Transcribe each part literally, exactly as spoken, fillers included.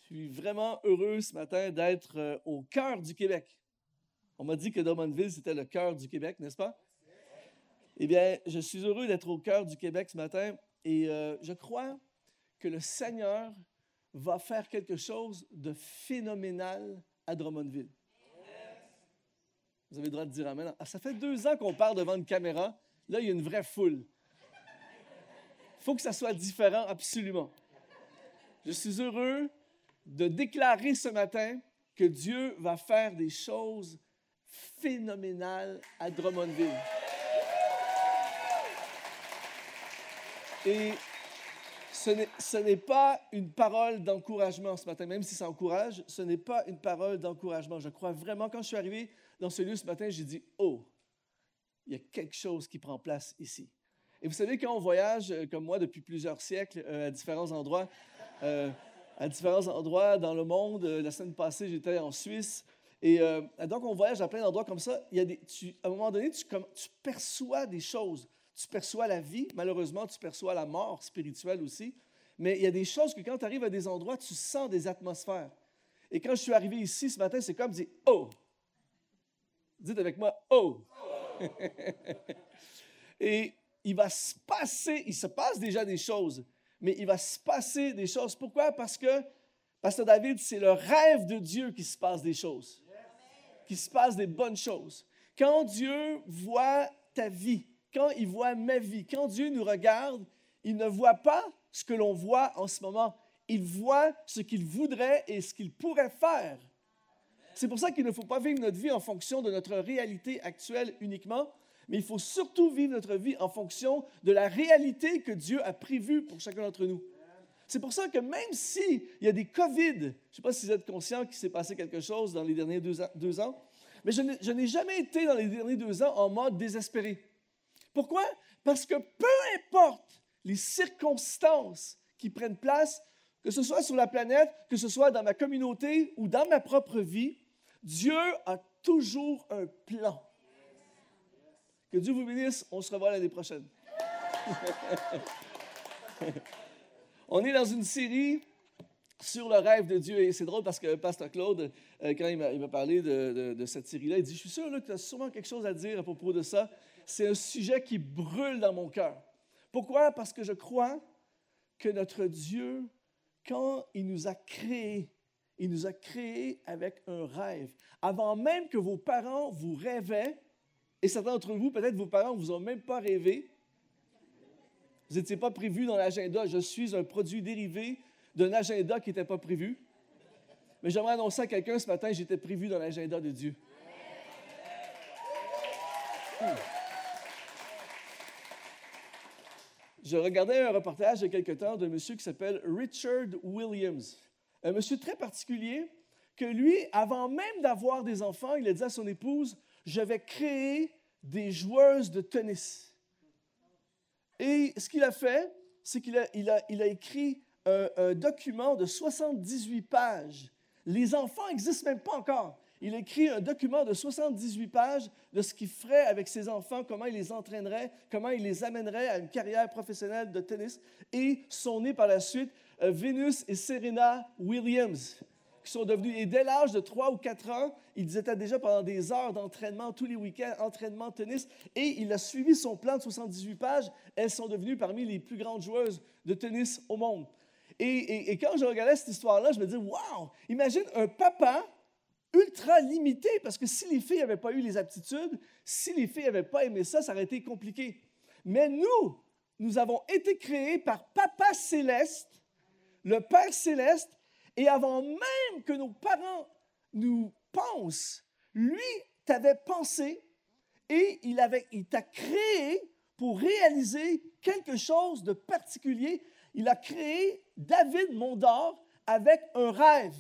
suis vraiment heureux ce matin d'être euh, au cœur du Québec. On m'a dit que Drummondville, c'était le cœur du Québec, n'est-ce pas? Eh bien, je suis heureux d'être au cœur du Québec ce matin et euh, je crois que le Seigneur va faire quelque chose de phénoménal à Drummondville. Vous avez le droit de dire amen. Ah, ça fait deux ans qu'on parle devant une caméra. Là, il y a une vraie foule. Il faut que ça soit différent, absolument. Je suis heureux de déclarer ce matin que Dieu va faire des choses phénoménales à Drummondville. Et ce n'est, ce n'est pas une parole d'encouragement ce matin, même si ça encourage, ce n'est pas une parole d'encouragement. Je crois vraiment, quand je suis arrivé dans ce lieu ce matin, j'ai dit « Oh, il y a quelque chose qui prend place ici ». Et vous savez, quand on voyage, euh, comme moi, depuis plusieurs siècles, euh, à différents endroits, euh, à différents endroits dans le monde, euh, la semaine passée, j'étais en Suisse, et euh, donc on voyage à plein d'endroits comme ça, il y a des, tu, à un moment donné, tu, comme, tu perçois des choses. Tu perçois la vie, malheureusement, tu perçois la mort spirituelle aussi, mais il y a des choses que quand tu arrives à des endroits, tu sens des atmosphères. Et quand je suis arrivé ici ce matin, c'est comme dire « Oh ». Dites avec moi « Oh ». Et il va se passer, il se passe déjà des choses, mais il va se passer des choses. Pourquoi? Parce que, Pasteur David, c'est le rêve de Dieu qu'il se passe des choses, qu'il se passe des bonnes choses. Quand Dieu voit ta vie, quand il voit ma vie, quand Dieu nous regarde, il ne voit pas ce que l'on voit en ce moment. Il voit ce qu'il voudrait et ce qu'il pourrait faire. C'est pour ça qu'il ne faut pas vivre notre vie en fonction de notre réalité actuelle uniquement, mais il faut surtout vivre notre vie en fonction de la réalité que Dieu a prévue pour chacun d'entre nous. C'est pour ça que même s'il y a des COVID, je ne sais pas si vous êtes conscient qu'il s'est passé quelque chose dans les derniers deux ans, deux ans mais je n'ai, je n'ai jamais été dans les derniers deux ans en mode désespéré. Pourquoi? Parce que peu importe les circonstances qui prennent place, que ce soit sur la planète, que ce soit dans ma communauté ou dans ma propre vie, Dieu a toujours un plan. Que Dieu vous bénisse, on se revoit l'année prochaine. On est dans une série sur le rêve de Dieu. Et c'est drôle parce que Pasteur Claude, euh, quand il m'a, il m'a parlé de, de, de cette série-là, il dit « Je suis sûr là, que tu as sûrement quelque chose à dire à propos de ça. C'est un sujet qui brûle dans mon cœur. » Pourquoi? Parce que je crois que notre Dieu, quand il nous a créés, il nous a créés avec un rêve. Avant même que vos parents vous rêvaient, et certains d'entre vous, peut-être vos parents ne vous ont même pas rêvé. Vous n'étiez pas prévu dans l'agenda. Je suis un produit dérivé d'un agenda qui n'était pas prévu. Mais j'aimerais annoncer à quelqu'un ce matin, j'étais prévu dans l'agenda de Dieu. Hmm. Je regardais un reportage il y a quelque temps d'un monsieur qui s'appelle Richard Williams. Un monsieur très particulier que lui, avant même d'avoir des enfants, il a dit à son épouse, « Je vais créer des joueuses de tennis. » Et ce qu'il a fait, c'est qu'il a, il a, il a écrit un, un document de soixante-dix-huit pages. Les enfants n'existent même pas encore. Il a écrit un document de soixante-dix-huit pages de ce qu'il ferait avec ses enfants, comment il les entraînerait, comment il les amènerait à une carrière professionnelle de tennis. Et sont nés par la suite euh, Venus et Serena Williams, qui sont devenus, et dès l'âge de trois ou quatre ans, ils étaient déjà pendant des heures d'entraînement, tous les week-ends, entraînement tennis, et il a suivi son plan de soixante-dix-huit pages. Elles sont devenues parmi les plus grandes joueuses de tennis au monde. Et, et, et quand je regardais cette histoire-là, je me disais, wow, imagine un papa ultra limité, parce que si les filles n'avaient pas eu les aptitudes, si les filles n'avaient pas aimé ça, ça aurait été compliqué. Mais nous, nous avons été créés par Papa Céleste, le Père Céleste, et avant même que nos parents nous pensent, lui t'avait pensé et il, avait, il t'a créé pour réaliser quelque chose de particulier. Il a créé David Mondor avec un rêve.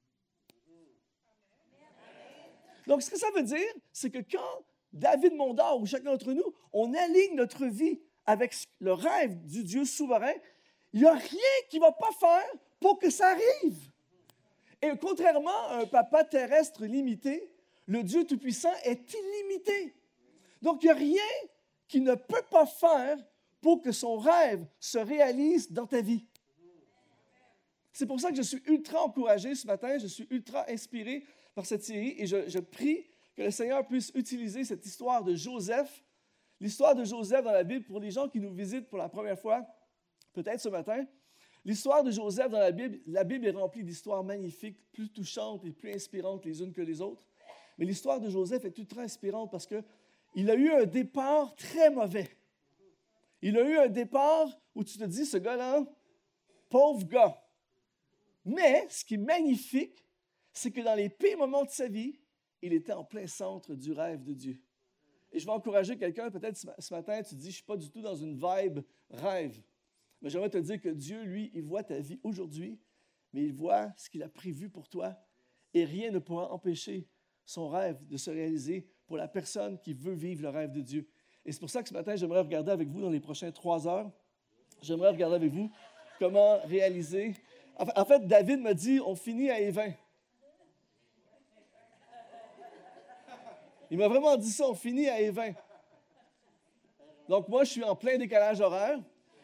Donc, ce que ça veut dire, c'est que quand David Mondor ou chacun d'entre nous, on aligne notre vie avec le rêve du Dieu souverain, il n'y a rien qui ne va pas faire pour que ça arrive. Et contrairement à un papa terrestre limité, le Dieu Tout-Puissant est illimité. Donc, il n'y a rien qu'il ne peut pas faire pour que son rêve se réalise dans ta vie. C'est pour ça que je suis ultra encouragé ce matin, je suis ultra inspiré par cette série et je, je prie que le Seigneur puisse utiliser cette histoire de Joseph, l'histoire de Joseph dans la Bible pour les gens qui nous visitent pour la première fois, peut-être ce matin. L'histoire de Joseph dans la Bible, la Bible est remplie d'histoires magnifiques, plus touchantes et plus inspirantes les unes que les autres. Mais l'histoire de Joseph est ultra inspirante parce qu'il a eu un départ très mauvais. Il a eu un départ où tu te dis, ce gars-là, pauvre gars. Mais ce qui est magnifique, c'est que dans les pires moments de sa vie, il était en plein centre du rêve de Dieu. Et je vais encourager quelqu'un, peut-être ce matin, tu te dis, je ne suis pas du tout dans une vibe rêve. Mais j'aimerais te dire que Dieu, lui, il voit ta vie aujourd'hui, mais il voit ce qu'il a prévu pour toi et rien ne pourra empêcher son rêve de se réaliser pour la personne qui veut vivre le rêve de Dieu. Et c'est pour ça que ce matin, j'aimerais regarder avec vous dans les prochaines trois heures, j'aimerais regarder avec vous comment réaliser. En fait, David m'a dit, on finit à Évin. Il m'a vraiment dit ça, on finit à Évin. Donc moi, je suis en plein décalage horaire.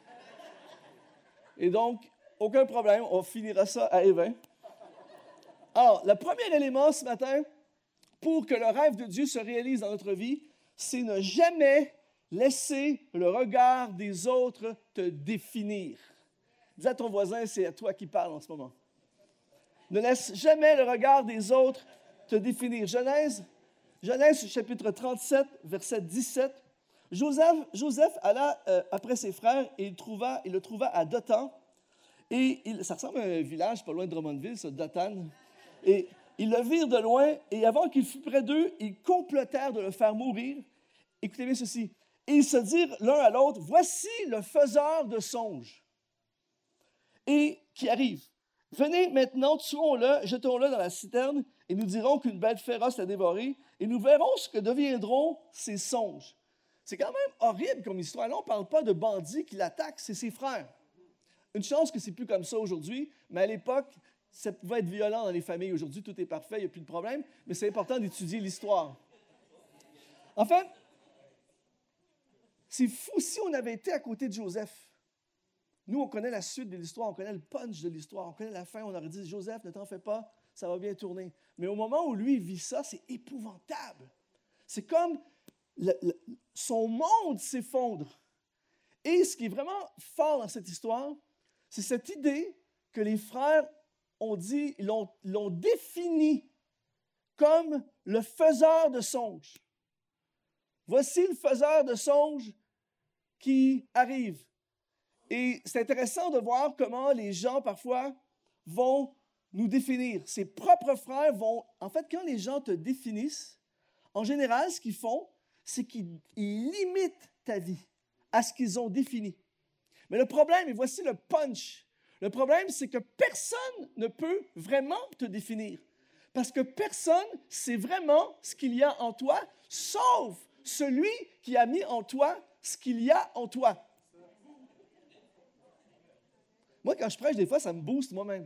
Et donc, aucun problème, on finira ça à Évin. Alors, le premier élément ce matin, pour que le rêve de Dieu se réalise dans notre vie, c'est ne jamais laisser le regard des autres te définir. Dis à ton voisin, c'est à toi qui parle en ce moment. Ne laisse jamais le regard des autres te définir. Genèse, Genèse chapitre trente-sept, verset dix-sept. Joseph, Joseph alla euh, après ses frères et il, trouva, il le trouva à Dothan. Et il, ça ressemble à un village pas loin de Drummondville, ça, Dothan. Et ils le virent de loin et avant qu'il fût près d'eux, ils complotèrent de le faire mourir. Écoutez bien ceci. Et ils se dirent l'un à l'autre, voici le faiseur de songes. Et qui arrive. Venez maintenant, tuons-le, jetons-le dans la citerne et nous dirons qu'une bête féroce l'a dévoré et nous verrons ce que deviendront ses songes. C'est quand même horrible comme histoire. Là, on ne parle pas de bandits qui l'attaquent, c'est ses frères. Une chance que ce n'est plus comme ça aujourd'hui, mais à l'époque, ça pouvait être violent dans les familles. Aujourd'hui, tout est parfait, il n'y a plus de problème, mais c'est important d'étudier l'histoire. En fait, c'est fou si on avait été à côté de Joseph. Nous, on connaît la suite de l'histoire, on connaît le punch de l'histoire, on connaît la fin, on aurait dit, Joseph, ne t'en fais pas, ça va bien tourner. Mais au moment où lui, il vit ça, c'est épouvantable. C'est comme le, le, son monde s'effondre. Et ce qui est vraiment fort dans cette histoire, c'est cette idée que les frères ont dit, l'ont, l'ont défini comme le faiseur de songes. Voici le faiseur de songes qui arrive. Et c'est intéressant de voir comment les gens, parfois, vont nous définir. Ses propres frères vont... En fait, quand les gens te définissent, en général, ce qu'ils font, c'est qu'ils limitent ta vie à ce qu'ils ont défini. Mais le problème, et voici le punch, le problème, c'est que personne ne peut vraiment te définir. Parce que personne sait vraiment ce qu'il y a en toi, sauf celui qui a mis en toi ce qu'il y a en toi. Moi, quand je prêche, des fois, ça me booste moi-même.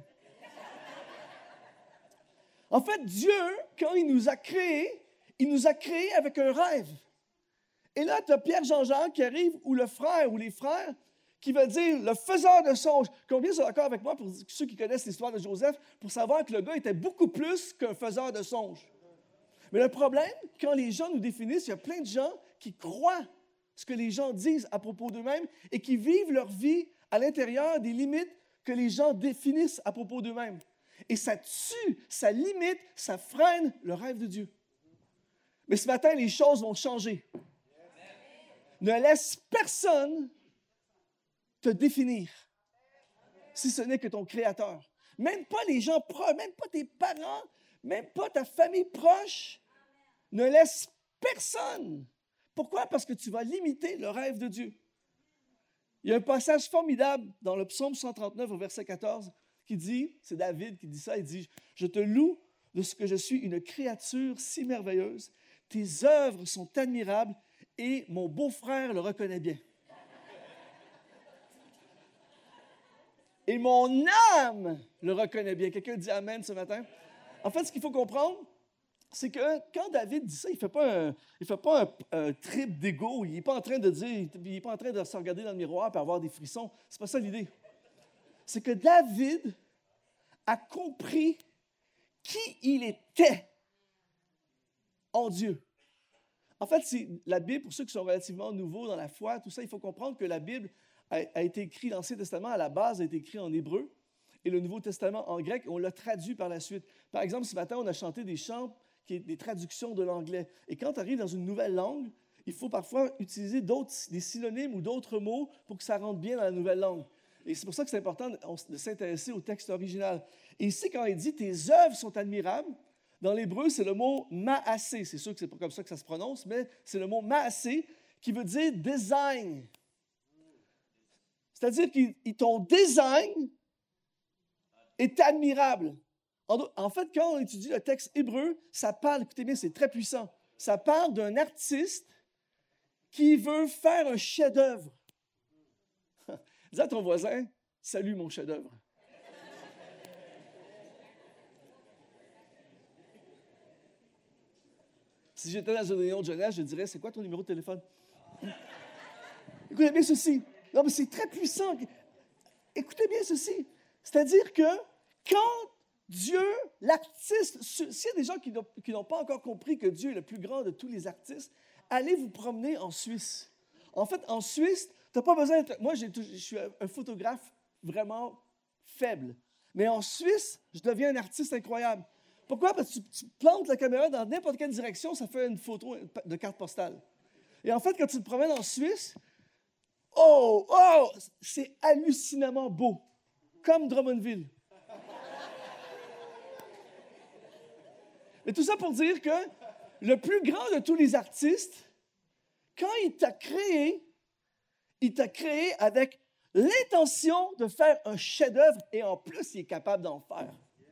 En fait, Dieu, quand il nous a créés, il nous a créés avec un rêve. Et là, tu as Pierre Jean-Jacques qui arrive, ou le frère, ou les frères, qui veulent dire le faiseur de songes. Combien sont d'accord avec moi, pour ceux qui connaissent l'histoire de Joseph, pour savoir que le gars était beaucoup plus qu'un faiseur de songes. Mais le problème, quand les gens nous définissent, il y a plein de gens qui croient ce que les gens disent à propos d'eux-mêmes et qui vivent leur vie à l'intérieur des limites que les gens définissent à propos d'eux-mêmes. Et ça tue, ça limite, ça freine le rêve de Dieu. Mais ce matin, les choses vont changer. Ne laisse personne te définir, si ce n'est que ton Créateur. Même pas les gens proches, même pas tes parents, même pas ta famille proche. Ne laisse personne. Pourquoi? Parce que tu vas limiter le rêve de Dieu. Il y a un passage formidable dans le psaume cent trente-neuf au verset quatorze qui dit, c'est David qui dit ça, il dit « Je te loue de ce que je suis une créature si merveilleuse. Tes œuvres sont admirables et mon beau-frère le reconnaît bien. » Et mon âme le reconnaît bien. Quelqu'un dit Amen ce matin? En fait, ce qu'il faut comprendre, c'est que quand David dit ça, il ne fait pas un, il fait pas un, un trip d'ego. Il n'est pas en train de dire, il n'est pas en train de se regarder dans le miroir et avoir des frissons. Ce n'est pas ça l'idée. C'est que David a compris qui il était en Dieu. En fait, c'est la Bible, pour ceux qui sont relativement nouveaux dans la foi, tout ça, il faut comprendre que la Bible a, a été écrite, l'Ancien Testament, à la base, a été écrit en hébreu, et le Nouveau Testament en grec, on l'a traduit par la suite. Par exemple, ce matin, on a chanté des chants, qui sont des traductions de l'anglais. Et quand tu arrives dans une nouvelle langue, il faut parfois utiliser d'autres, des synonymes ou d'autres mots pour que ça rentre bien dans la nouvelle langue. Et c'est pour ça que c'est important de s'intéresser au texte original. Et ici, quand il dit « tes œuvres sont admirables », dans l'hébreu, c'est le mot « ma'asé ». C'est sûr que ce n'est pas comme ça que ça se prononce, mais c'est le mot « ma'asé » qui veut dire « design ». C'est-à-dire que ton design est admirable. En, en fait, quand on étudie le texte hébreu, ça parle, écoutez bien, c'est très puissant, ça parle d'un artiste qui veut faire un chef-d'œuvre. Dis à ton voisin, « Salut mon chef-d'œuvre ». Si j'étais dans une réunion de jeunesse, je dirais, c'est quoi ton numéro de téléphone? Écoutez bien ceci. Non, mais c'est très puissant. Écoutez bien ceci. C'est-à-dire que quand Dieu, l'artiste, s'il y a des gens qui n'ont, qui n'ont pas encore compris que Dieu est le plus grand de tous les artistes, allez vous promener en Suisse. En fait, en Suisse, tu n'as pas besoin d'être... Moi, j'ai, je suis un photographe vraiment faible. Mais en Suisse, je deviens un artiste incroyable. Pourquoi? Parce que tu, tu plantes la caméra dans n'importe quelle direction, ça fait une photo de carte postale. Et en fait, quand tu te promènes en Suisse, oh, oh, c'est hallucinamment beau, comme Drummondville. Mais tout ça pour dire que le plus grand de tous les artistes, quand il t'a créé, il t'a créé avec l'intention de faire un chef-d'œuvre et en plus, il est capable d'en faire.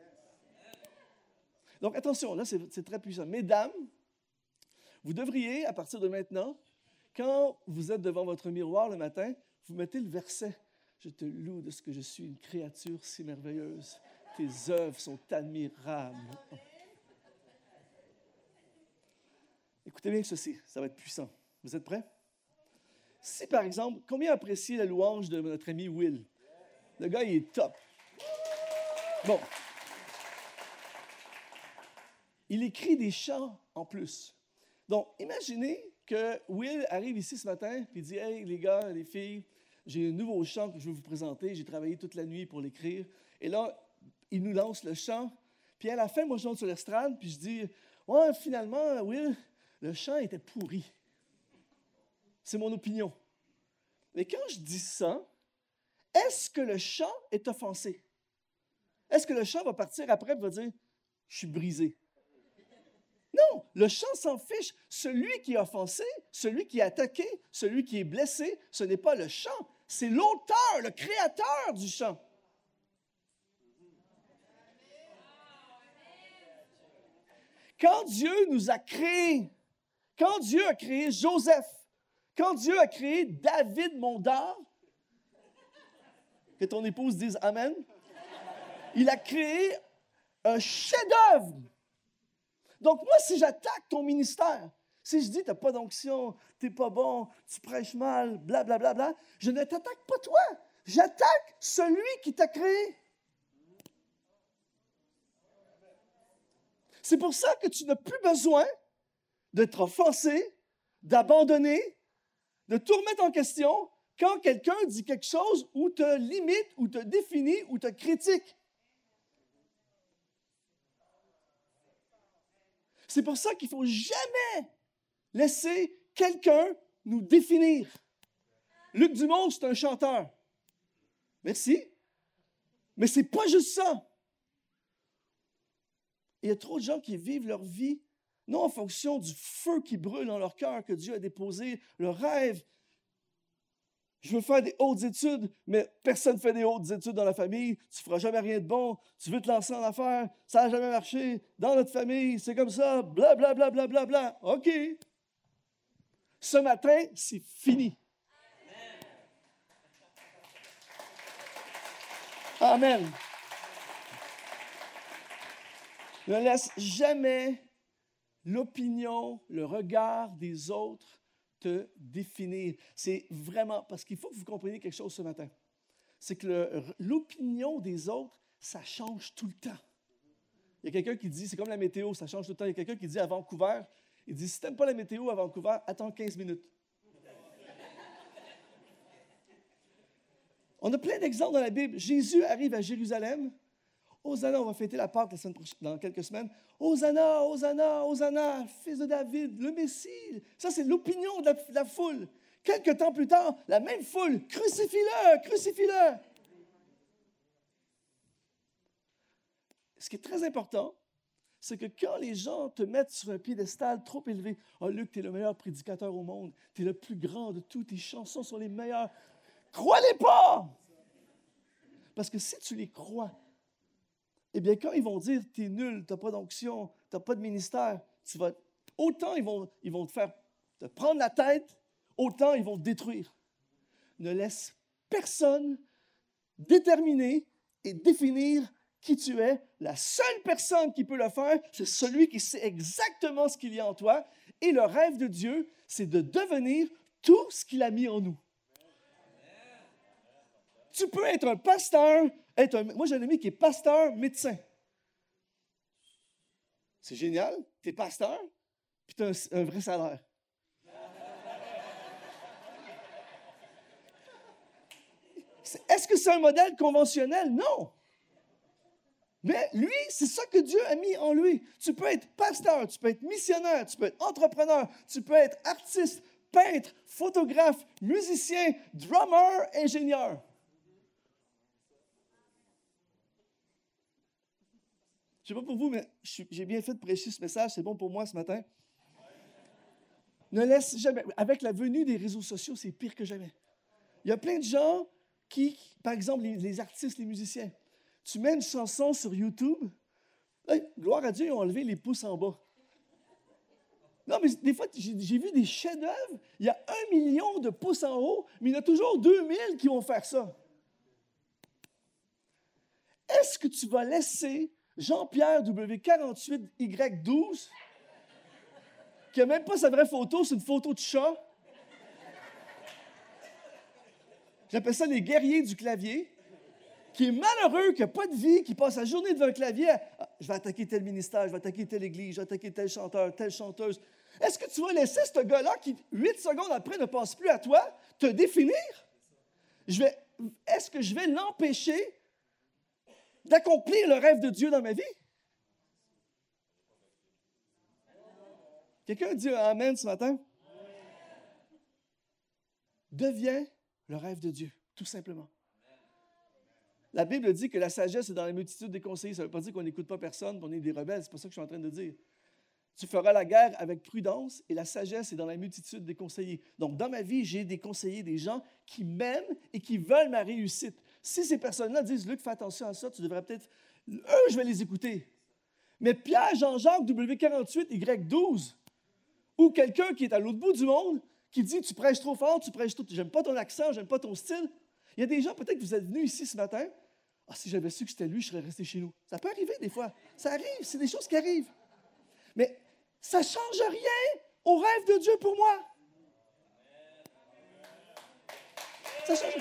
Donc, attention, là, c'est, c'est très puissant. Mesdames, vous devriez, à partir de maintenant, quand vous êtes devant votre miroir le matin, vous mettez le verset « Je te loue de ce que je suis une créature si merveilleuse. Tes œuvres sont admirables. » Écoutez bien ceci, ça va être puissant. Vous êtes prêts? Si, par exemple, combien appréciez la louange de notre ami Will? Le gars, il est top. Bon. Il écrit des chants en plus. Donc, imaginez que Will arrive ici ce matin et dit « Hey, les gars, les filles, j'ai un nouveau chant que je vais vous présenter. J'ai travaillé toute la nuit pour l'écrire. » Et là, il nous lance le chant. Puis à la fin, moi, je monte sur l'estrade puis je dis « Ouais, finalement, Will, le chant était pourri. » C'est mon opinion. Mais quand je dis ça, est-ce que le chant est offensé? Est-ce que le chant va partir après et va dire « Je suis brisé ». Non, le chant s'en fiche. Celui qui est offensé, celui qui est attaqué, celui qui est blessé, ce n'est pas le chant, c'est l'auteur, le créateur du chant. Quand Dieu nous a créés, quand Dieu a créé Joseph, quand Dieu a créé David Mondar, que ton épouse dise Amen, il a créé un chef-d'œuvre. Donc, moi, si j'attaque ton ministère, si je dis, tu n'as pas d'onction, tu n'es pas bon, tu prêches mal, blablabla, bla, bla, bla, je ne t'attaque pas toi, j'attaque celui qui t'a créé. C'est pour ça que tu n'as plus besoin d'être offensé, d'abandonner, de tout remettre en question quand quelqu'un dit quelque chose ou te limite, ou te définit, ou te critique. C'est pour ça qu'il ne faut jamais laisser quelqu'un nous définir. Luc Dumont, c'est un chanteur. Merci. Mais ce n'est pas juste ça. Il y a trop de gens qui vivent leur vie, non en fonction du feu qui brûle dans leur cœur que Dieu a déposé, le rêve. Je veux faire des hautes études, mais personne ne fait des hautes études dans la famille. Tu ne feras jamais rien de bon. Tu veux te lancer en affaires, ça n'a jamais marché. Dans notre famille, c'est comme ça, blablabla, bla, bla, bla, bla. OK. Ce matin, c'est fini. Amen. Ne laisse jamais l'opinion, le regard des autres te définir. C'est vraiment, parce qu'il faut que vous compreniez quelque chose ce matin. C'est que le, l'opinion des autres, ça change tout le temps. Il y a quelqu'un qui dit, c'est comme la météo, ça change tout le temps. Il y a quelqu'un qui dit à Vancouver, il dit, si tu n'aimes pas la météo à Vancouver, attends quinze minutes. On a plein d'exemples dans la Bible. Jésus arrive à Jérusalem. Hosanna, on va fêter la Pâque la semaine prochaine, dans quelques semaines. Hosanna, Hosanna, Hosanna, fils de David, le Messie. Ça, c'est l'opinion de la, de la foule. Quelques temps plus tard, la même foule, crucifie-le, crucifie-le. Ce qui est très important, c'est que quand les gens te mettent sur un piédestal trop élevé, « Ah, oh, Luc, tu es le meilleur prédicateur au monde, tu es le plus grand de tous, tes chansons sont les meilleures. » Crois-les pas! Parce que si tu les crois, eh bien, quand ils vont dire « tu es nul, tu n'as pas d'onction, tu n'as pas de ministère », tu vas, autant ils vont, ils vont te faire te prendre la tête, autant ils vont te détruire. Ne laisse personne déterminer et définir qui tu es. La seule personne qui peut le faire, c'est celui qui sait exactement ce qu'il y a en toi. Et le rêve de Dieu, c'est de devenir tout ce qu'il a mis en nous. Tu peux être un pasteur, être un, moi j'ai un ami qui est pasteur, médecin. C'est génial, tu es pasteur, puis tu as un, un vrai salaire. Est-ce que c'est un modèle conventionnel? Non. Mais lui, c'est ça que Dieu a mis en lui. Tu peux être pasteur, tu peux être missionnaire, tu peux être entrepreneur, tu peux être artiste, peintre, photographe, musicien, drummer, ingénieur. Je ne sais pas pour vous, mais j'ai bien fait de prêcher ce message. C'est bon pour moi ce matin. Ne laisse jamais. Avec la venue des réseaux sociaux, c'est pire que jamais. Il y a plein de gens qui, par exemple, les, les artistes, les musiciens, tu mets une chanson sur YouTube, là, gloire à Dieu, ils ont enlevé les pouces en bas. Non, mais des fois, j'ai, j'ai vu des chefs-d'œuvre, il y a un million de pouces en haut, mais il y en a toujours deux mille qui vont faire ça. Est-ce que tu vas laisser Jean-Pierre W quarante-huit Y douze, qui n'a même pas sa vraie photo, c'est une photo de chat? J'appelle ça les guerriers du clavier, qui est malheureux, qui n'a pas de vie, qui passe la journée devant un clavier. Ah, je vais attaquer tel ministère, je vais attaquer telle église, je vais attaquer tel chanteur, telle chanteuse. Est-ce que tu vas laisser ce gars-là, qui, huit secondes après, ne pense plus à toi, te définir? Je vais, est-ce que je vais l'empêcher d'accomplir le rêve de Dieu dans ma vie? Quelqu'un dit Amen ce matin? Deviens le rêve de Dieu, tout simplement. La Bible dit que la sagesse est dans la multitude des conseillers. Ça ne veut pas dire qu'on n'écoute pas personne, qu'on est des rebelles. C'est pas ça que je suis en train de dire. Tu feras la guerre avec prudence et la sagesse est dans la multitude des conseillers. Donc, dans ma vie, j'ai des conseillers, des gens qui m'aiment et qui veulent ma réussite. Si ces personnes-là disent, Luc, fais attention à ça, tu devrais peut-être... Eux, je vais les écouter. Mais Pierre, Jean-Jacques, W quarante-huit Y douze, ou quelqu'un qui est à l'autre bout du monde, qui dit, tu prêches trop fort, tu prêches trop... J'aime pas ton accent, j'aime pas ton style. Il y a des gens, peut-être que vous êtes venus ici ce matin, ah, si j'avais su que c'était lui, je serais resté chez nous. Ça peut arriver des fois. Ça arrive, c'est des choses qui arrivent. Mais ça ne change rien au rêve de Dieu pour moi. Ça change.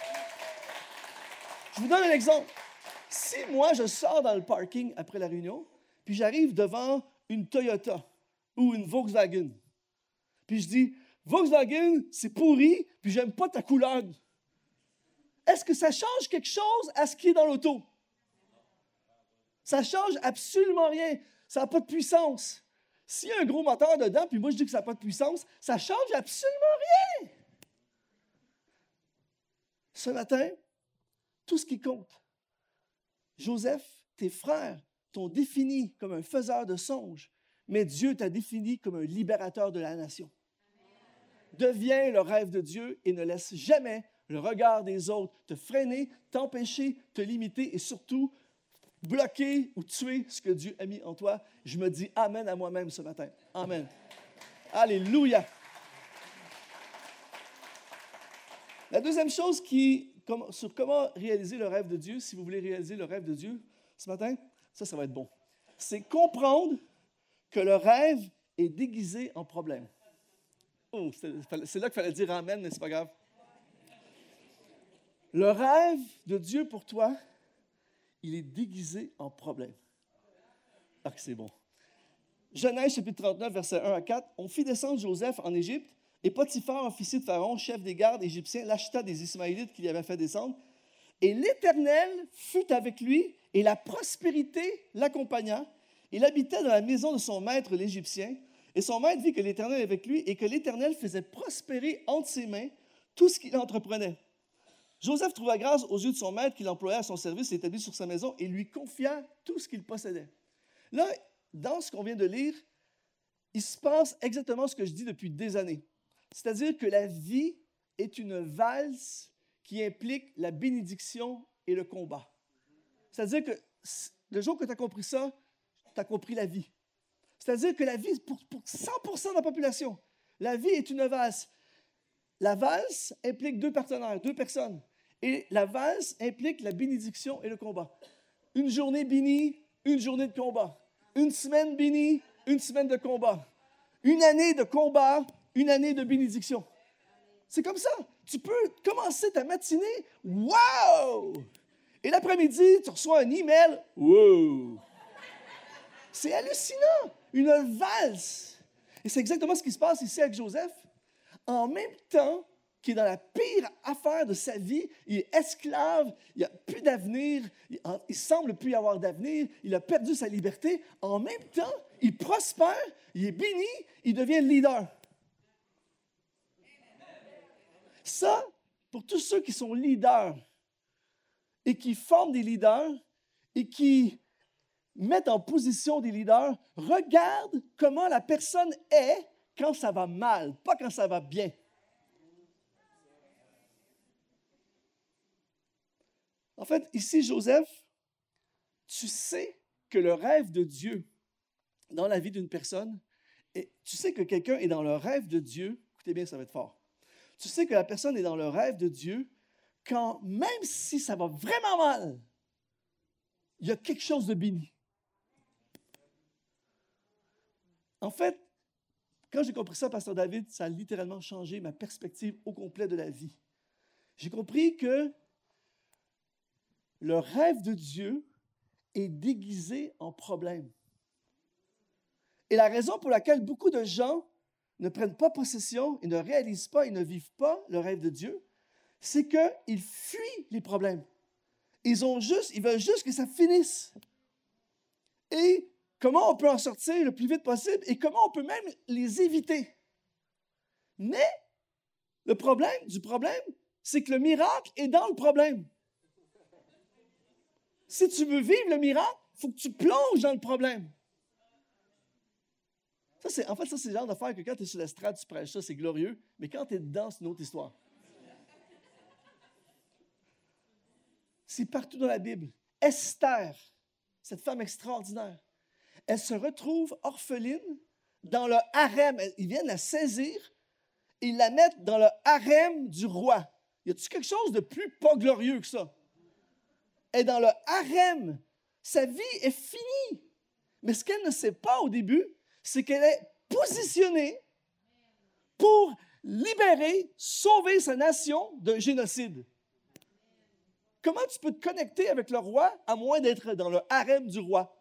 Je vous donne un exemple. Si moi, je sors dans le parking après la réunion, puis j'arrive devant une Toyota ou une Volkswagen, puis je dis, Volkswagen, c'est pourri, puis j'aime pas ta couleur. Est-ce que ça change quelque chose à ce qui est dans l'auto? Ça ne change absolument rien. Ça n'a pas de puissance. S'il y a un gros moteur dedans, puis moi je dis que ça n'a pas de puissance, ça ne change absolument rien. Ce matin, tout ce qui compte, Joseph, tes frères t'ont défini comme un faiseur de songes, mais Dieu t'a défini comme un libérateur de la nation. Deviens le rêve de Dieu et ne laisse jamais le regard des autres te freiner, t'empêcher, te limiter et surtout bloquer ou tuer ce que Dieu a mis en toi. Je me dis Amen à moi-même ce matin. Amen. Alléluia. La deuxième chose qui, comme, sur comment réaliser le rêve de Dieu, si vous voulez réaliser le rêve de Dieu ce matin, ça, ça va être bon. C'est comprendre que le rêve est déguisé en problème. Oh, c'est, c'est là qu'il fallait dire Amen, mais c'est pas grave. Le rêve de Dieu pour toi, il est déguisé en problème. Ah, que c'est bon. Genèse, chapitre trente-neuf, versets un à quatre. On fit descendre Joseph en Égypte, et Potiphar, officier de Pharaon, chef des gardes égyptiens, l'acheta des Ismaélites qu'il y avait fait descendre. Et l'Éternel fut avec lui, et la prospérité l'accompagna. Il habitait dans la maison de son maître, l'Égyptien. Et son maître vit que l'Éternel est avec lui, et que l'Éternel faisait prospérer entre ses mains tout ce qu'il entreprenait. Joseph trouva grâce aux yeux de son maître, qu'il employa à son service, établi sur sa maison, et lui confia tout ce qu'il possédait. Là, dans ce qu'on vient de lire, il se passe exactement ce que je dis depuis des années. C'est-à-dire que la vie est une valse qui implique la bénédiction et le combat. C'est-à-dire que le jour que tu as compris ça, tu as compris la vie. C'est-à-dire que la vie, pour, pour cent pour cent de la population, la vie est une valse. La valse implique deux partenaires, deux personnes. Et la valse implique la bénédiction et le combat. Une journée bénie, une journée de combat. Une semaine bénie, une semaine de combat. Une année de combat, une année de bénédiction. C'est comme ça. Tu peux commencer ta matinée, wow! Et l'après-midi, tu reçois un email, wow! C'est hallucinant, une valse. Et c'est exactement ce qui se passe ici avec Joseph. En même temps qu'il est dans la pire affaire de sa vie, il est esclave, il n'a plus d'avenir, il ne semble plus y avoir d'avenir, il a perdu sa liberté. En même temps, il prospère, il est béni, il devient le leader. Ça, pour tous ceux qui sont leaders et qui forment des leaders et qui mettent en position des leaders, regarde comment la personne est quand ça va mal, pas quand ça va bien. En fait, ici, Joseph, tu sais que le rêve de Dieu dans la vie d'une personne, et tu sais que quelqu'un est dans le rêve de Dieu, écoutez bien, ça va être fort. Tu sais que la personne est dans le rêve de Dieu quand, même si ça va vraiment mal, il y a quelque chose de béni. En fait, quand j'ai compris ça, Pasteur David, ça a littéralement changé ma perspective au complet de la vie. J'ai compris que le rêve de Dieu est déguisé en problème. Et la raison pour laquelle beaucoup de gens ne prennent pas possession et ne réalisent pas et ne vivent pas le rêve de Dieu, c'est qu'ils fuient les problèmes. Ils ont juste, ils veulent juste que ça finisse. Et comment on peut en sortir le plus vite possible et comment on peut même les éviter. Mais le problème du problème, c'est que le miracle est dans le problème. Si tu veux vivre le miracle, il faut que tu plonges dans le problème. Ça, c'est, en fait, ça, c'est le genre d'affaire que quand tu es sur l'estrade, tu prêches ça, c'est glorieux, mais quand tu es dedans, c'est une autre histoire. C'est partout dans la Bible. Esther, cette femme extraordinaire, elle se retrouve orpheline dans le harem. Ils viennent la saisir et ils la mettent dans le harem du roi. Y a-t-il quelque chose de plus pas glorieux que ça? Elle est dans le harem. Sa vie est finie. Mais ce qu'elle ne sait pas au début, c'est qu'elle est positionnée pour libérer, sauver sa nation d'un génocide. Comment tu peux te connecter avec le roi à moins d'être dans le harem du roi?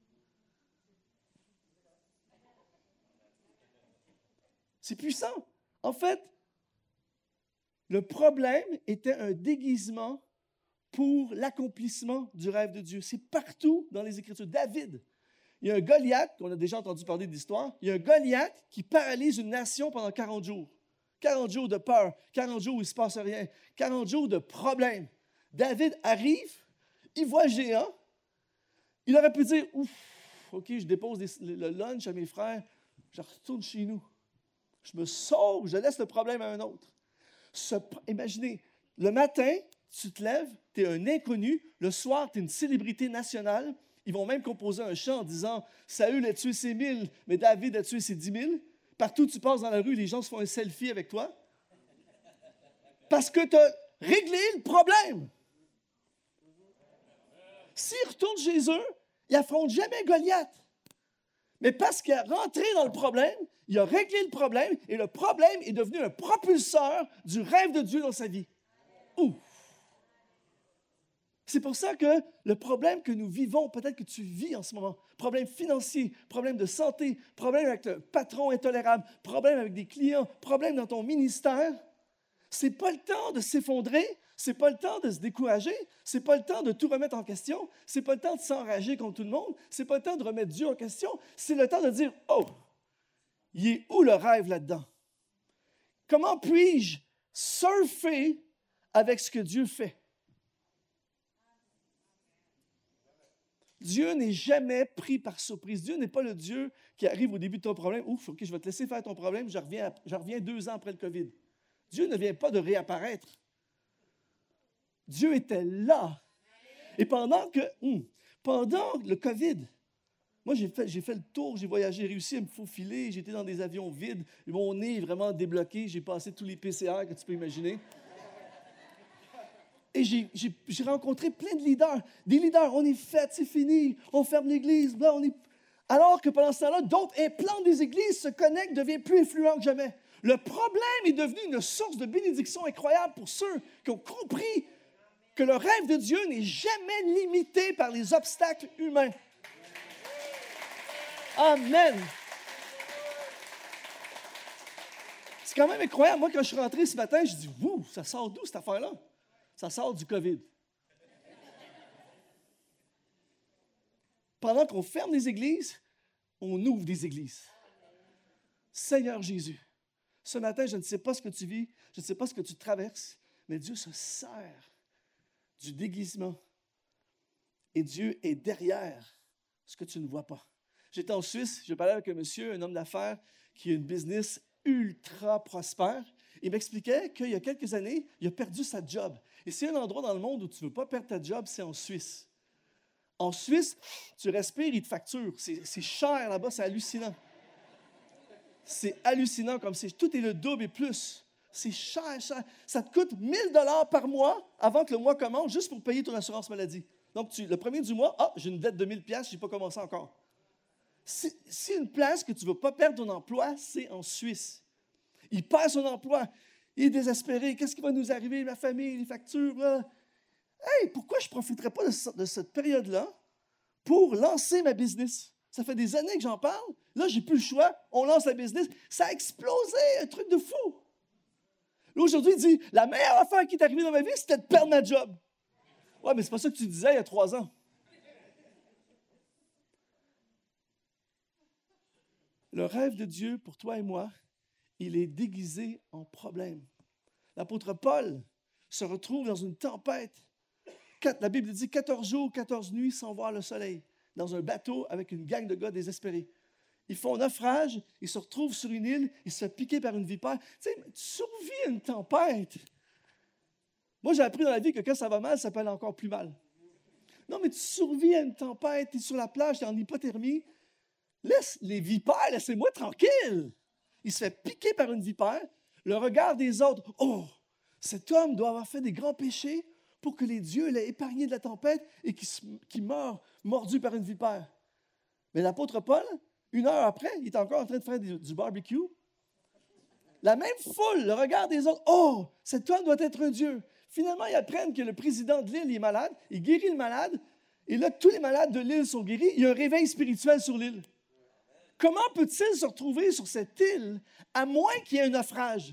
C'est puissant. En fait, le problème était un déguisement pour l'accomplissement du rêve de Dieu. C'est partout dans les Écritures. David, il y a un Goliath, qu'on a déjà entendu parler de l'histoire, il y a un Goliath qui paralyse une nation pendant quarante jours. quarante jours de peur, quarante jours où il ne se passe rien, quarante jours de problèmes. David arrive, il voit le géant, il aurait pu dire, ouf, OK, je dépose des, le lunch à mes frères, je retourne chez nous. Je me sauve, je laisse le problème à un autre. Ce, imaginez, le matin, tu te lèves, tu es un inconnu. Le soir, tu es une célébrité nationale. Ils vont même composer un chant en disant « Saül a tué ses mille, mais David a tué ses dix mille. » Partout où tu passes dans la rue, les gens se font un selfie avec toi. Parce que tu as réglé le problème. S'ils retournent chez eux, ils n'affrontent jamais Goliath. Mais parce qu'il a rentré dans le problème, il a réglé le problème et le problème est devenu un propulseur du rêve de Dieu dans sa vie. Ouf! C'est pour ça que le problème que nous vivons, peut-être que tu vis en ce moment, problème financier, problème de santé, problème avec le patron intolérable, problème avec des clients, problème dans ton ministère, c'est pas le temps de s'effondrer, c'est pas le temps de se décourager, c'est pas le temps de tout remettre en question, c'est pas le temps de s'enrager contre tout le monde, c'est pas le temps de remettre Dieu en question, c'est le temps de dire « Oh, il est où le rêve là-dedans? Comment puis-je surfer avec ce que Dieu fait? » Dieu n'est jamais pris par surprise. Dieu n'est pas le Dieu qui arrive au début de ton problème. Ouf, OK, je vais te laisser faire ton problème, je reviens, je reviens deux ans après le COVID. Dieu ne vient pas de réapparaître. Dieu était là. Et pendant que, hum, pendant le COVID, moi, j'ai fait, j'ai fait le tour, j'ai voyagé, j'ai réussi à me faufiler, j'étais dans des avions vides, mon nez est vraiment débloqué, j'ai passé tous les P C R que tu peux imaginer. Et j'ai, j'ai, j'ai rencontré plein de leaders. Des leaders, on est fait, c'est fini, on ferme l'église. Là, on est... Alors que pendant ce temps-là, d'autres implantent des églises, se connectent, deviennent plus influents que jamais. Le problème est devenu une source de bénédiction incroyable pour ceux qui ont compris que le rêve de Dieu n'est jamais limité par les obstacles humains. Amen. C'est quand même incroyable. Moi, quand je suis rentré ce matin, je dis, ouh, ça sort d'où cette affaire-là? Ça sort du COVID. Pendant qu'on ferme des églises, on ouvre des églises. Seigneur Jésus, ce matin, je ne sais pas ce que tu vis, je ne sais pas ce que tu traverses, mais Dieu se sert du déguisement. Et Dieu est derrière ce que tu ne vois pas. J'étais en Suisse, je parlais avec un monsieur, un homme d'affaires, qui a une business ultra prospère. Il m'expliquait qu'il y a quelques années, il a perdu sa job. Et s'il y a un endroit dans le monde où tu ne veux pas perdre ta job, c'est en Suisse. En Suisse, tu respires, ils te facturent. C'est, c'est cher là-bas, c'est hallucinant. C'est hallucinant comme c'est. Tout est le double et plus. C'est cher, cher. Ça te coûte mille dollars par mois avant que le mois commence, juste pour payer ton assurance maladie. Donc, tu, le premier du mois, ah, j'ai une dette de mille dollars, je n'ai pas commencé encore. Si, si une place que tu ne veux pas perdre ton emploi, c'est en Suisse. Il perd son emploi. Il est désespéré. Qu'est-ce qui va nous arriver? Ma famille, les factures. Là. Hey, pourquoi je ne profiterais pas de, ce, de cette période-là pour lancer ma business? Ça fait des années que j'en parle. Là, je n'ai plus le choix. On lance la business. Ça a explosé, un truc de fou. Là, aujourd'hui, il dit, la meilleure affaire qui est arrivée dans ma vie, c'était de perdre ma job. Ouais, mais c'est pas ça que tu disais il y a trois ans. Le rêve de Dieu pour toi et moi, il est déguisé en problème. L'apôtre Paul se retrouve dans une tempête. La Bible dit quatorze jours, quatorze nuits sans voir le soleil, dans un bateau avec une gang de gars désespérés. Ils font naufrage, ils se retrouvent sur une île, ils se font piquer par une vipère. Tu sais, tu survis à une tempête. Moi, j'ai appris dans la vie que quand ça va mal, ça peut aller encore plus mal. Non, mais tu survis à une tempête, tu es sur la plage, tu es en hypothermie. Laisse les vipères, laissez-moi tranquille. Il se fait piquer par une vipère. Le regard des autres, oh, cet homme doit avoir fait des grands péchés pour que les dieux l'aient épargné de la tempête et qu'il, qu'il meure mordu par une vipère. Mais l'apôtre Paul, une heure après, il est encore en train de faire du, du barbecue. La même foule, le regard des autres, oh, cet homme doit être un dieu. Finalement, ils apprennent que le président de l'île est malade, il guérit le malade, et là, tous les malades de l'île sont guéris. Il y a un réveil spirituel sur l'île. Comment peut-il se retrouver sur cette île à moins qu'il y ait un naufrage?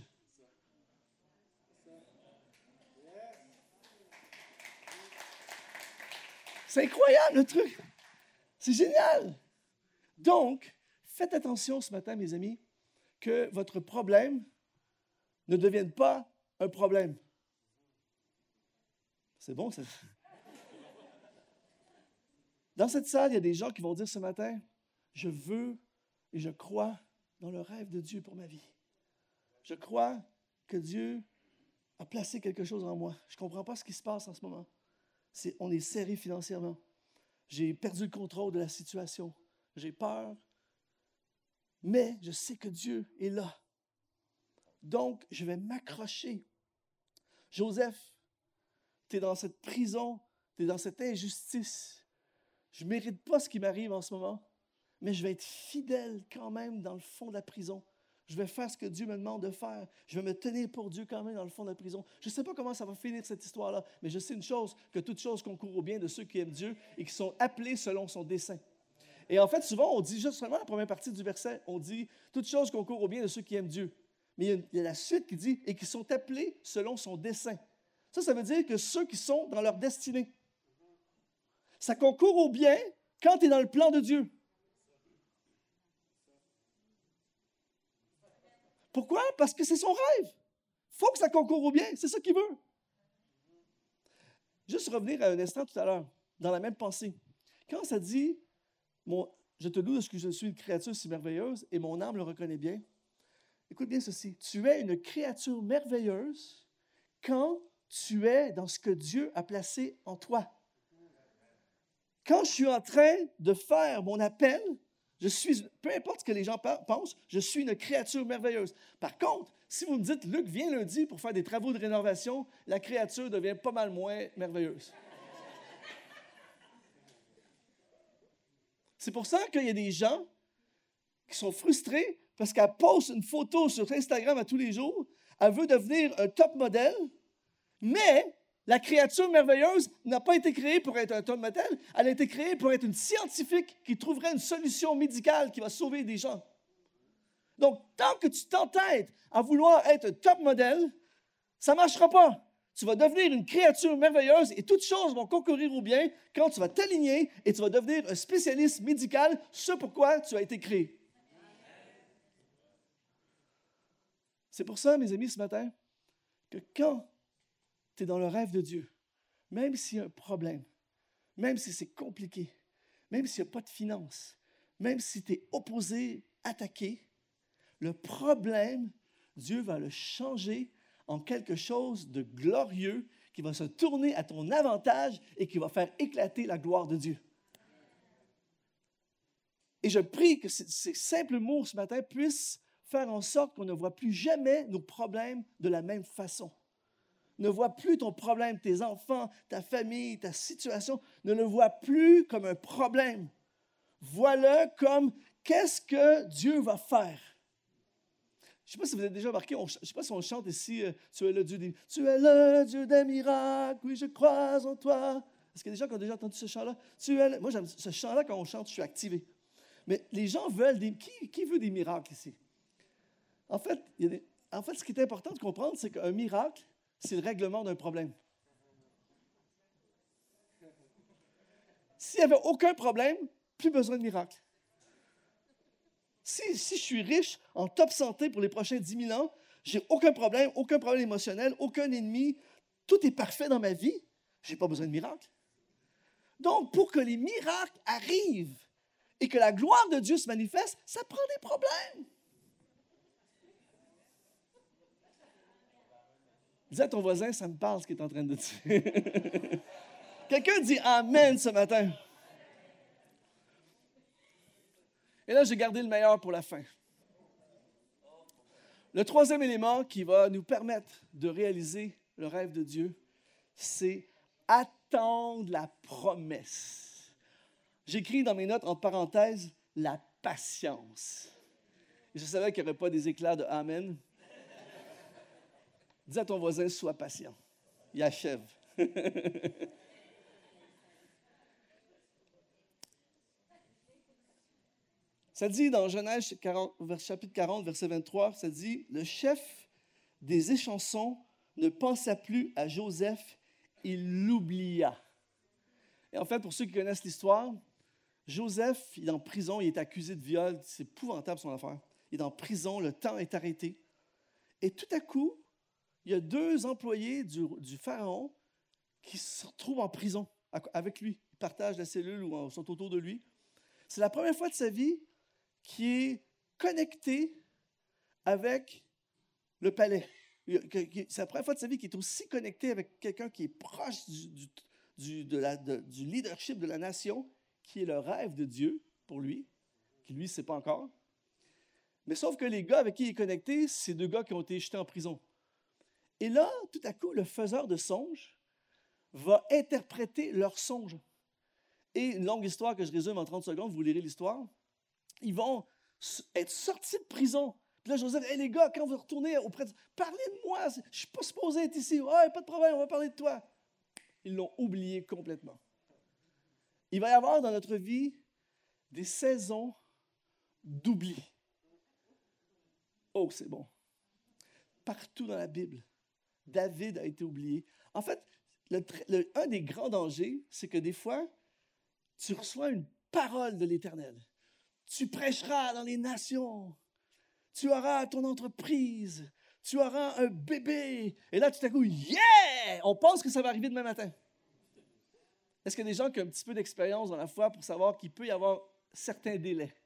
C'est incroyable le truc. C'est génial. Donc, faites attention ce matin, mes amis, que votre problème ne devienne pas un problème. C'est bon, ça? Dans cette salle, il y a des gens qui vont dire ce matin, je veux et je crois dans le rêve de Dieu pour ma vie. Je crois que Dieu a placé quelque chose en moi. Je ne comprends pas ce qui se passe en ce moment. C'est, on est serré financièrement. J'ai perdu le contrôle de la situation. J'ai peur. Mais je sais que Dieu est là. Donc, je vais m'accrocher. Joseph, tu es dans cette prison, tu es dans cette injustice. Je ne mérite pas ce qui m'arrive en ce moment. Mais je vais être fidèle quand même dans le fond de la prison. Je vais faire ce que Dieu me demande de faire. Je vais me tenir pour Dieu quand même dans le fond de la prison. Je ne sais pas comment ça va finir cette histoire-là, mais je sais une chose, que toute chose concourt au bien de ceux qui aiment Dieu et qui sont appelés selon son dessein. Et en fait, souvent, on dit juste seulement la première partie du verset, on dit « toute chose concourt au bien de ceux qui aiment Dieu ». Mais il y, a, il y a la suite qui dit « et qui sont appelés selon son dessein ». Ça, ça veut dire que ceux qui sont dans leur destinée. Ça concourt au bien quand tu es dans le plan de Dieu. Pourquoi? Parce que c'est son rêve. Il faut que ça concourt au bien. C'est ça qu'il veut. Juste revenir à un instant tout à l'heure, dans la même pensée. Quand ça dit, mon, je te loue parce que je suis une créature si merveilleuse et mon âme le reconnaît bien. Écoute bien ceci. Tu es une créature merveilleuse quand tu es dans ce que Dieu a placé en toi. Quand je suis en train de faire mon appel, je suis, peu importe ce que les gens pensent, je suis une créature merveilleuse. Par contre, si vous me dites, Luc, viens lundi pour faire des travaux de rénovation, la créature devient pas mal moins merveilleuse. C'est pour ça qu'il y a des gens qui sont frustrés parce qu'elle poste une photo sur Instagram à tous les jours, elle veut devenir un top modèle, mais la créature merveilleuse n'a pas été créée pour être un top modèle, elle a été créée pour être une scientifique qui trouverait une solution médicale qui va sauver des gens. Donc, tant que tu t'entêtes à vouloir être un top modèle, ça ne marchera pas. Tu vas devenir une créature merveilleuse et toutes choses vont concourir au bien quand tu vas t'aligner et tu vas devenir un spécialiste médical, ce pourquoi tu as été créé. C'est pour ça, mes amis, ce matin, que quand tu es dans le rêve de Dieu, même s'il y a un problème, même si c'est compliqué, même s'il n'y a pas de finances, même si tu es opposé, attaqué, le problème, Dieu va le changer en quelque chose de glorieux qui va se tourner à ton avantage et qui va faire éclater la gloire de Dieu. Et je prie que ces simples mots ce matin puissent faire en sorte qu'on ne voit plus jamais nos problèmes de la même façon. Ne vois plus ton problème, tes enfants, ta famille, ta situation, ne le vois plus comme un problème. Vois-le comme qu'est-ce que Dieu va faire. Je ne sais pas si vous avez déjà remarqué, on, je ne sais pas si on chante ici, euh, tu es le Dieu des, tu es le Dieu des miracles, oui, je crois en toi. Est-ce qu'il y a des gens qui ont déjà entendu ce chant-là? Tu es le, moi, j'aime ce chant-là, quand on chante, je suis activé. Mais les gens veulent des... Qui, qui veut des miracles ici? En fait, il y a des, en fait, ce qui est important de comprendre, c'est qu'un miracle, c'est le règlement d'un problème. S'il n'y avait aucun problème, plus besoin de miracle. Si, si je suis riche, en top santé pour les prochains dix mille ans, j'ai aucun problème, aucun problème émotionnel, aucun ennemi, tout est parfait dans ma vie, je n'ai pas besoin de miracle. Donc, pour que les miracles arrivent et que la gloire de Dieu se manifeste, ça prend des problèmes. Dis à ton voisin, ça me parle ce qu'il est en train de dire. Quelqu'un dit Amen ce matin. Et là, j'ai gardé le meilleur pour la fin. Le troisième élément qui va nous permettre de réaliser le rêve de Dieu, c'est attendre la promesse. J'écris dans mes notes, entre parenthèses, la patience. Et je savais qu'il n'y aurait pas des éclats de Amen. Dis à ton voisin, sois patient. Il achève. Ça dit dans Genèse quarante, chapitre quarante, verset vingt-trois, ça dit « Le chef des échansons ne pensa plus à Joseph, il l'oublia. » Et en fait, pour ceux qui connaissent l'histoire, Joseph, il est en prison, il est accusé de viol, c'est épouvantable son affaire. Il est en prison, le temps est arrêté. Et tout à coup, il y a deux employés du, du Pharaon qui se retrouvent en prison avec lui. Ils partagent la cellule ou sont autour de lui. C'est la première fois de sa vie qu'il est connecté avec le palais. C'est la première fois de sa vie qu'il est aussi connecté avec quelqu'un qui est proche du, du, du, de la, de, du leadership de la nation, qui est le rêve de Dieu pour lui, qui lui ne sait pas encore. Mais sauf que les gars avec qui il est connecté, c'est deux gars qui ont été jetés en prison. Et là, tout à coup, le faiseur de songes va interpréter leurs songes. Et une longue histoire que je résume en trente secondes, vous lirez l'histoire. Ils vont être sortis de prison Puis là, Joseph, hey, les gars, quand vous retournez auprès de... Parlez de moi, je ne suis pas supposé être ici. Ouais, pas de problème, on va parler de toi. Ils l'ont oublié complètement. Il va y avoir dans notre vie des saisons d'oubli. Oh, c'est bon. Partout dans la Bible, David a été oublié. En fait, le, le, un des grands dangers, c'est que des fois, tu reçois une parole de l'Éternel. Tu prêcheras dans les nations. Tu auras ton entreprise. Tu auras un bébé. Et là, tout à coup, yeah! On pense que ça va arriver demain matin. Est-ce qu'il y a des gens qui ont un petit peu d'expérience dans la foi pour savoir qu'il peut y avoir certains délais?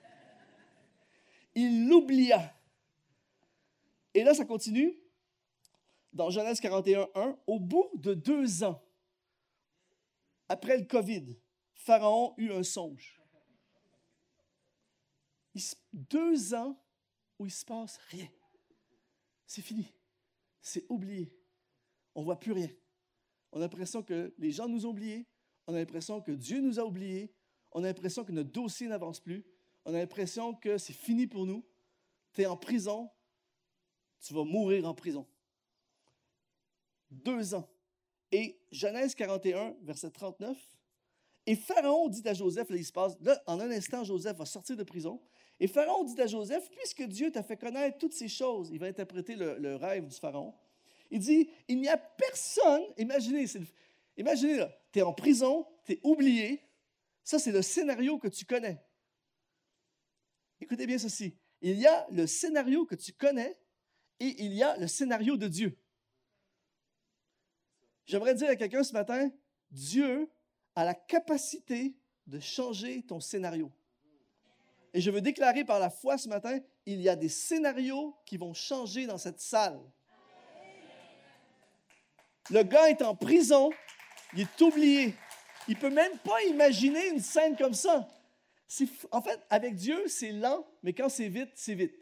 Il l'oublia. Et là, ça continue. Dans Genèse quarante et un, un, au bout de deux ans, après le COVID, Pharaon eut un songe. Il, deux ans où il ne se passe rien. C'est fini. C'est oublié. On ne voit plus rien. On a l'impression que les gens nous ont oubliés. On a l'impression que Dieu nous a oubliés. On a l'impression que notre dossier n'avance plus. On a l'impression que c'est fini pour nous. Tu es en prison. Tu vas mourir en prison. Deux ans. Et Genèse quarante et un, verset trente-neuf. Et Pharaon dit à Joseph, là il se passe, là en un instant, Joseph va sortir de prison. Et Pharaon dit à Joseph, puisque Dieu t'a fait connaître toutes ces choses, il va interpréter le, le rêve du Pharaon. Il dit, il n'y a personne, imaginez, c'est, imaginez là, tu es en prison, tu es oublié. Ça, c'est le scénario que tu connais. Écoutez bien ceci. Il y a le scénario que tu connais et il y a le scénario de Dieu. J'aimerais dire à quelqu'un ce matin, Dieu a la capacité de changer ton scénario. Et je veux déclarer par la foi ce matin, il y a des scénarios qui vont changer dans cette salle. Le gars est en prison, il est oublié. Il ne peut même pas imaginer une scène comme ça. C'est, en fait, avec Dieu, c'est lent, mais quand c'est vite, c'est vite.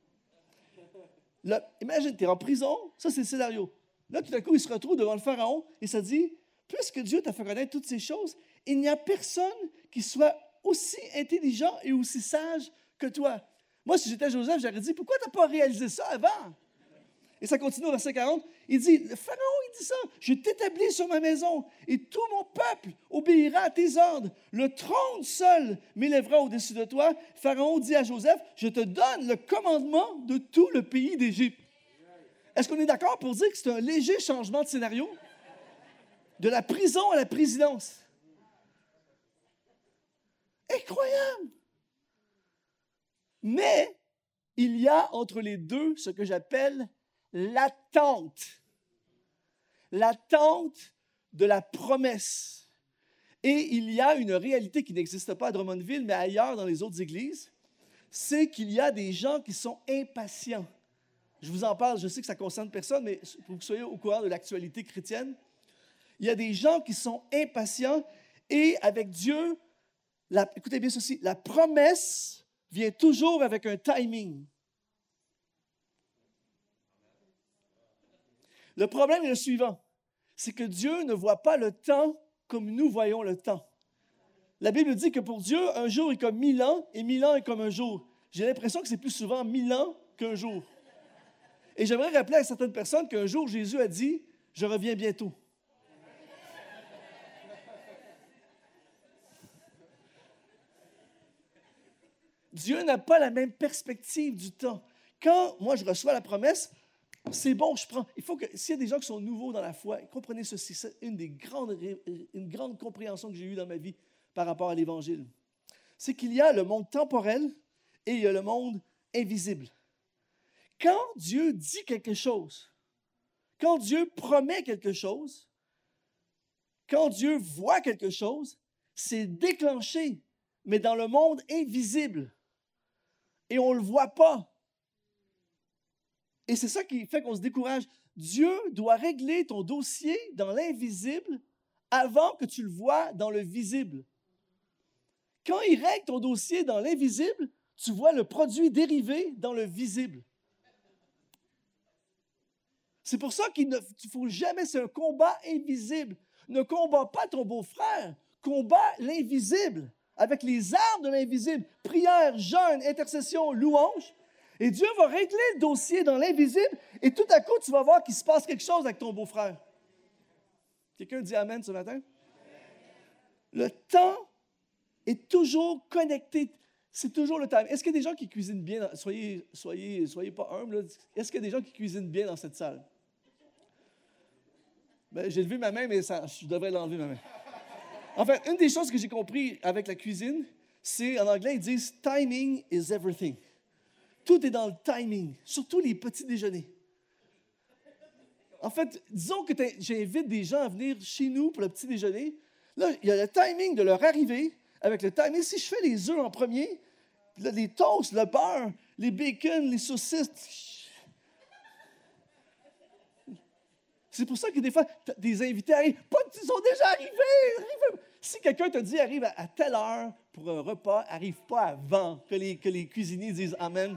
Là, imagine, tu es en prison, ça c'est le scénario. Là, tout à coup, il se retrouve devant le Pharaon et ça dit, puisque Dieu t'a fait connaître toutes ces choses, il n'y a personne qui soit aussi intelligent et aussi sage que toi. Moi, si j'étais Joseph, j'aurais dit, pourquoi tu n'as pas réalisé ça avant? Et ça continue au verset quarante. Il dit, le Pharaon, il dit ça, je t'établis sur ma maison et tout mon peuple obéira à tes ordres. Le trône seul m'élèvera au-dessus de toi. Pharaon dit à Joseph, je te donne le commandement de tout le pays d'Égypte. Est-ce qu'on est d'accord pour dire que c'est un léger changement de scénario? De la prison à la présidence. Incroyable! Mais il y a entre les deux ce que j'appelle l'attente. L'attente de la promesse. Et il y a une réalité qui n'existe pas à Drummondville, mais ailleurs dans les autres églises, c'est qu'il y a des gens qui sont impatients. Je vous en parle, je sais que ça ne concerne personne, mais pour que vous soyez au courant de l'actualité chrétienne, il y a des gens qui sont impatients et avec Dieu, la, écoutez bien ceci, la promesse vient toujours avec un timing. Le problème est le suivant, c'est que Dieu ne voit pas le temps comme nous voyons le temps. La Bible dit que pour Dieu, un jour est comme mille ans et mille ans est comme un jour. J'ai l'impression que c'est plus souvent mille ans qu'un jour. Et j'aimerais rappeler à certaines personnes qu'un jour, Jésus a dit, « Je reviens bientôt ». Dieu n'a pas la même perspective du temps. Quand moi, je reçois la promesse, c'est bon, je prends. Il faut que, s'il y a des gens qui sont nouveaux dans la foi, comprenez ceci, c'est une des grandes, une grande compréhension que j'ai eue dans ma vie par rapport à l'Évangile. C'est qu'il y a le monde temporel et il y a le monde invisible. Quand Dieu dit quelque chose, quand Dieu promet quelque chose, quand Dieu voit quelque chose, c'est déclenché, mais dans le monde invisible. Et on ne le voit pas. Et c'est ça qui fait qu'on se décourage. Dieu doit régler ton dossier dans l'invisible avant que tu le vois dans le visible. Quand il règle ton dossier dans l'invisible, tu vois le produit dérivé dans le visible. C'est pour ça qu'il ne faut jamais, c'est un combat invisible. Ne combat pas ton beau-frère, combat l'invisible avec les armes de l'invisible. Prière, jeûne, intercession, louange. Et Dieu va régler le dossier dans l'invisible et tout à coup, tu vas voir qu'il se passe quelque chose avec ton beau-frère. Quelqu'un dit Amen ce matin? Le temps est toujours connecté. C'est toujours le time. Est-ce qu'il y a des gens qui cuisinent bien? Dans, soyez, soyez, soyez pas humbles. Là. Est-ce qu'il y a des gens qui cuisinent bien dans cette salle? Ben, j'ai levé ma main, mais ça, je devrais l'enlever, ma main. En fait, une des choses que j'ai compris avec la cuisine, c'est, en anglais, ils disent « timing is everything ». Tout est dans le timing, surtout les petits déjeuners. En fait, disons que j'invite des gens à venir chez nous pour le petit déjeuner. Là, il y a le timing de leur arrivée, avec le timing. Si je fais les œufs en premier, là, les toasts, le beurre, les bacon, les saucisses. C'est pour ça que des fois, des invités arrivent. Pas qu'ils sont déjà arrivés. arrivent. Si quelqu'un te dit arrive à, à telle heure pour un repas, arrive pas avant que les, que les cuisiniers disent Amen.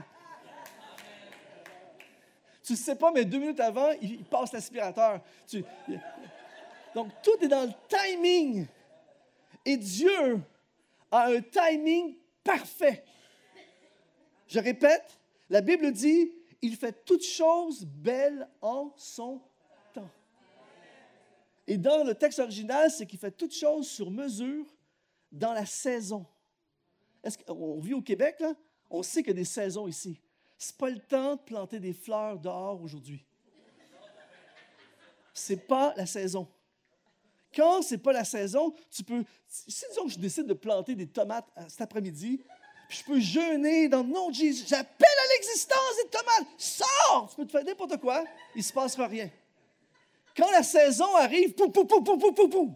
Tu ne sais pas, mais deux minutes avant, il, il passe l'aspirateur. Tu, donc, tout est dans le timing. Et Dieu a un timing parfait. Je répète, la Bible dit, il fait toutes choses belles en son temps. Et dans le texte original, c'est qu'il fait toutes choses sur mesure dans la saison. Est-ce qu'on vit au Québec, là? On sait qu'il y a des saisons ici. Ce n'est pas le temps de planter des fleurs dehors aujourd'hui. Ce n'est pas la saison. Quand ce n'est pas la saison, tu peux... Si disons que je décide de planter des tomates cet après-midi, puis je peux jeûner dans le nom de Jésus, j'appelle à l'existence des tomates, sors! Tu peux te faire n'importe quoi, il ne se passera rien. Quand la saison arrive, pouf, pouf, pouf, pouf, pouf, pouf, pouf.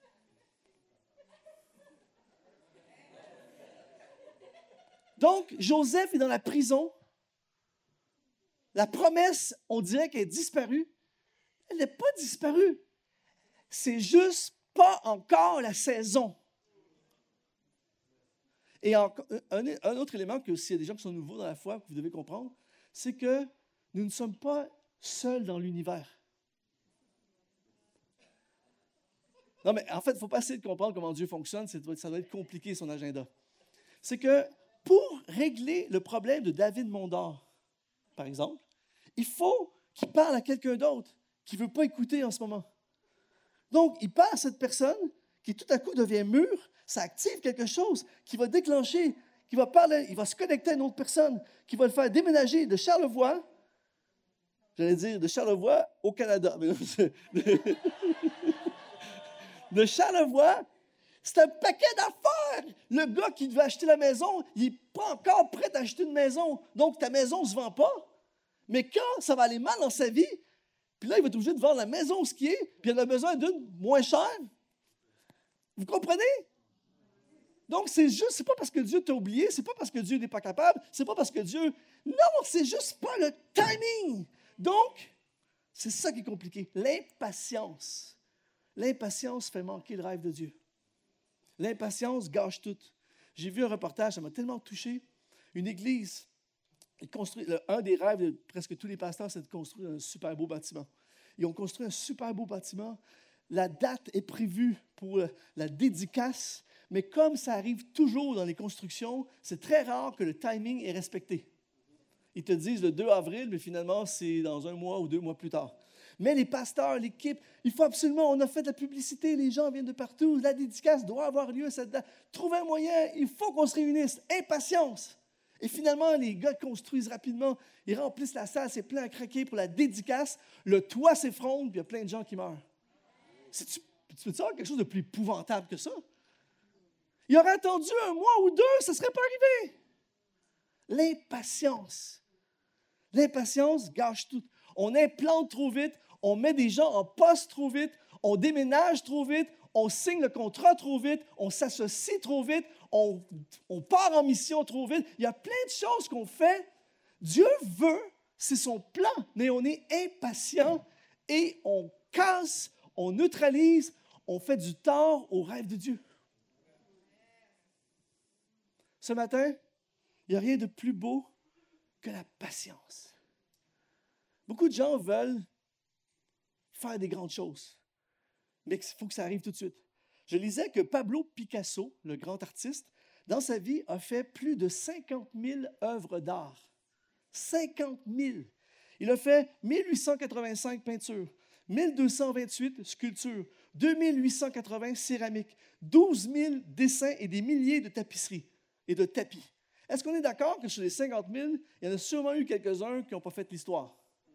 Donc, Joseph est dans la prison. La promesse, on dirait qu'elle est disparue. Elle n'est pas disparue. C'est juste pas encore la saison. Et en, un, un autre élément que s'il y a des gens qui sont nouveaux dans la foi, que vous devez comprendre, c'est que nous ne sommes pas seuls dans l'univers. Non, mais en fait, il ne faut pas essayer de comprendre comment Dieu fonctionne. Ça doit, ça doit être compliqué, son agenda. C'est que pour régler le problème de David Mondor, par exemple, il faut qu'il parle à quelqu'un d'autre qui ne veut pas écouter en ce moment. Donc, il parle à cette personne qui tout à coup devient mûre, ça active quelque chose qui va déclencher, qui va parler, il va se connecter à une autre personne, qui va le faire déménager de Charlevoix, j'allais dire de Charlevoix au Canada. De Charlevoix, c'est un paquet d'affaires. Le gars qui devait acheter la maison, il n'est pas encore prêt à acheter une maison. Donc, ta maison ne se vend pas. Mais quand ça va aller mal dans sa vie, puis là, il va être obligé de vendre la maison où ce qui est, puis il en a besoin d'une moins chère. Vous comprenez? Donc, c'est juste, c'est pas parce que Dieu t'a oublié, c'est pas parce que Dieu n'est pas capable, c'est pas parce que Dieu... Non, c'est juste pas le timing. Donc, c'est ça qui est compliqué. L'impatience. L'impatience fait manquer le rêve de Dieu. L'impatience gâche tout. J'ai vu un reportage, ça m'a tellement touché. Une église, ils construit, le, un des rêves de presque tous les pasteurs, c'est de construire un super beau bâtiment. Ils ont construit un super beau bâtiment. La date est prévue pour la dédicace, mais comme ça arrive toujours dans les constructions, c'est très rare que le timing est respecté. Ils te disent le deux avril, mais finalement, c'est dans un mois ou deux mois plus tard. Mais les pasteurs, l'équipe, il faut absolument, on a fait de la publicité, les gens viennent de partout, la dédicace doit avoir lieu à cette date. Trouvez un moyen, il faut qu'on se réunisse. Impatience. Et finalement, les gars construisent rapidement, ils remplissent la salle, c'est plein à craquer pour la dédicace. Le toit s'effondre, puis il y a plein de gens qui meurent. C'est-tu, tu peux te savoir quelque chose de plus épouvantable que ça? Il aurait attendu un mois ou deux, ça ne serait pas arrivé. L'impatience. L'impatience gâche tout. On implante trop vite, on met des gens en poste trop vite, on déménage trop vite, on signe le contrat trop vite, on s'associe trop vite, on, on part en mission trop vite. Il y a plein de choses qu'on fait. Dieu veut, c'est son plan, mais on est impatient et on casse, on neutralise, on fait du tort au rêve de Dieu. Ce matin, il n'y a rien de plus beau que la patience. Beaucoup de gens veulent faire des grandes choses, mais il faut que ça arrive tout de suite. Je lisais que Pablo Picasso, le grand artiste, dans sa vie, a fait plus de cinquante mille œuvres d'art. cinquante mille. Il a fait mille huit cent quatre-vingt-cinq peintures, mille deux cent vingt-huit sculptures, deux mille huit cent quatre-vingts céramiques, douze mille dessins et des milliers de tapisseries et de tapis. Est-ce qu'on est d'accord que sur les cinquante mille, il y en a sûrement eu quelques-uns qui n'ont pas fait l'histoire?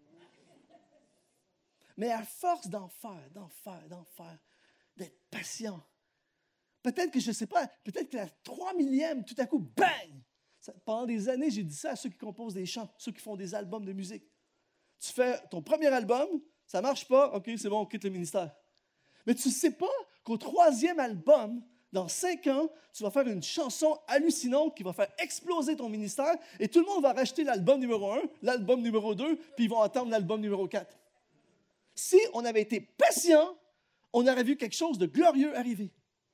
Mais à force d'en faire, d'en faire, d'en faire, d'être patient, peut-être que, je ne sais pas, peut-être que la trois millième, tout à coup, bang! Ça, pendant des années, j'ai dit ça à ceux qui composent des chants, ceux qui font des albums de musique. Tu fais ton premier album, ça ne marche pas, OK, c'est bon, on quitte le ministère. Mais tu ne sais pas qu'au troisième album, dans cinq ans, tu vas faire une chanson hallucinante qui va faire exploser ton ministère et tout le monde va racheter l'album numéro un, l'album numéro deux, puis ils vont attendre l'album numéro quatre. Si on avait été patient, on aurait vu quelque chose de glorieux arriver.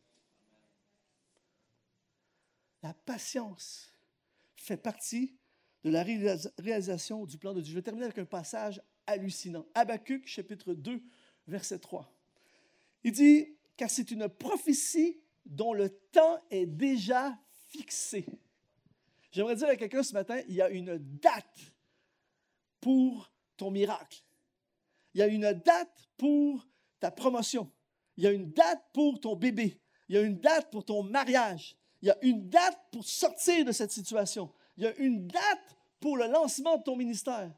La patience fait partie de la réalisation du plan de Dieu. Je vais terminer avec un passage hallucinant. Habakkuk, chapitre deux, verset trois. Il dit, « Car c'est une prophétie dont le temps est déjà fixé. » J'aimerais dire à quelqu'un ce matin, il y a une date pour ton miracle. Il y a une date pour ta promotion. Il y a une date pour ton bébé. Il y a une date pour ton mariage. Il y a une date pour sortir de cette situation. Il y a une date pour le lancement de ton ministère.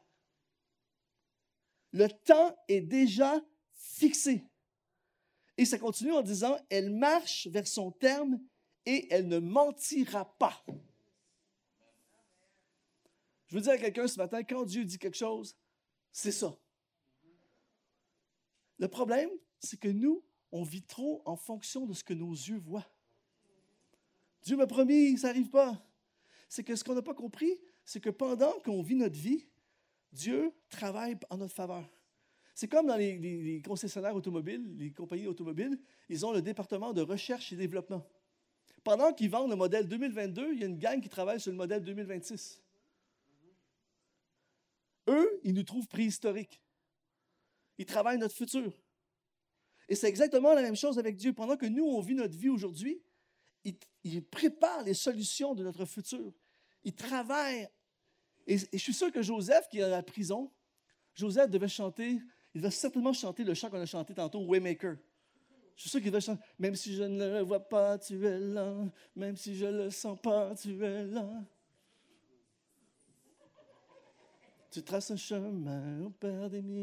Le temps est déjà fixé. Et ça continue en disant, « Elle marche vers son terme et elle ne mentira pas. » Je veux dire à quelqu'un ce matin, quand Dieu dit quelque chose, c'est ça. Le problème, c'est que nous, on vit trop en fonction de ce que nos yeux voient. Dieu m'a promis, ça n'arrive pas. C'est que ce qu'on n'a pas compris, c'est que pendant qu'on vit notre vie, Dieu travaille en notre faveur. C'est comme dans les, les, les concessionnaires automobiles, les compagnies automobiles, ils ont le département de recherche et développement. Pendant qu'ils vendent le modèle deux mille vingt-deux, il y a une gang qui travaille sur le modèle deux mille vingt-six. Eux, ils nous trouvent préhistoriques. Ils travaillent notre futur. Et c'est exactement la même chose avec Dieu. Pendant que nous, on vit notre vie aujourd'hui, il, il prépare les solutions de notre futur. Il travaille. Et, et je suis sûr que Joseph, qui est à la prison, Joseph devait chanter, il devait certainement chanter le chant qu'on a chanté tantôt, Waymaker. Je suis sûr qu'il devait chanter, « Même si je ne le vois pas, tu es là. Même si je ne le sens pas, tu es là. Tu traces un chemin au Père des miens. »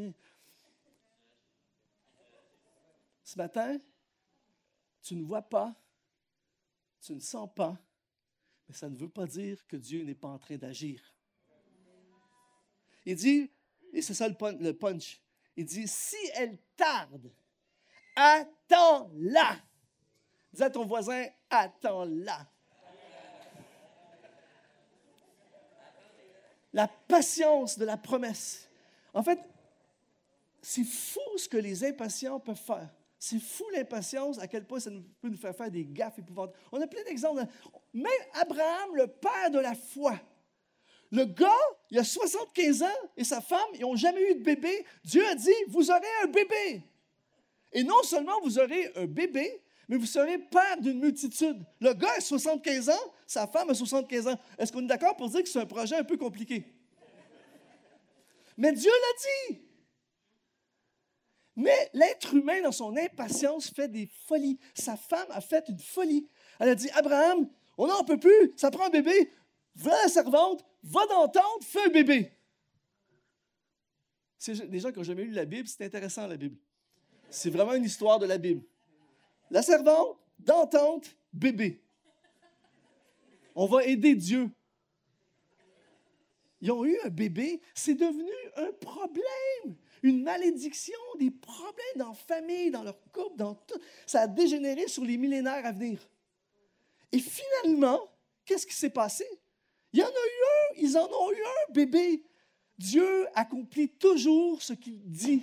Ce matin, tu ne vois pas, tu ne sens pas, mais ça ne veut pas dire que Dieu n'est pas en train d'agir. Il dit, et c'est ça le punch, il dit, si elle tarde, attends-la. Dis à ton voisin, attends-la. La patience de la promesse. En fait, c'est fou ce que les impatients peuvent faire. C'est fou l'impatience, à quel point ça peut nous faire faire des gaffes épouvantables. On a plein d'exemples. Même Abraham, le père de la foi. Le gars, il a soixante-quinze ans et sa femme, ils n'ont jamais eu de bébé. Dieu a dit, vous aurez un bébé. Et non seulement vous aurez un bébé, mais vous serez père d'une multitude. Le gars a soixante-quinze ans, sa femme a soixante-quinze ans. Est-ce qu'on est d'accord pour dire que c'est un projet un peu compliqué? Mais Dieu l'a dit. Mais l'être humain, dans son impatience, fait des folies. Sa femme a fait une folie. Elle a dit, Abraham, on n'en peut plus, ça prend un bébé. Va à la servante, va dans la tente, fais un bébé. C'est des gens qui n'ont jamais lu la Bible, c'est intéressant la Bible. C'est vraiment une histoire de la Bible. La servante, dans la tente, bébé. On va aider Dieu. Ils ont eu un bébé, c'est devenu un problème. Une malédiction, des problèmes dans la famille, dans leur couple, dans tout. Ça a dégénéré sur les millénaires à venir. Et finalement, qu'est-ce qui s'est passé? Il y en a eu un, ils en ont eu un bébé. Dieu accomplit toujours ce qu'il dit.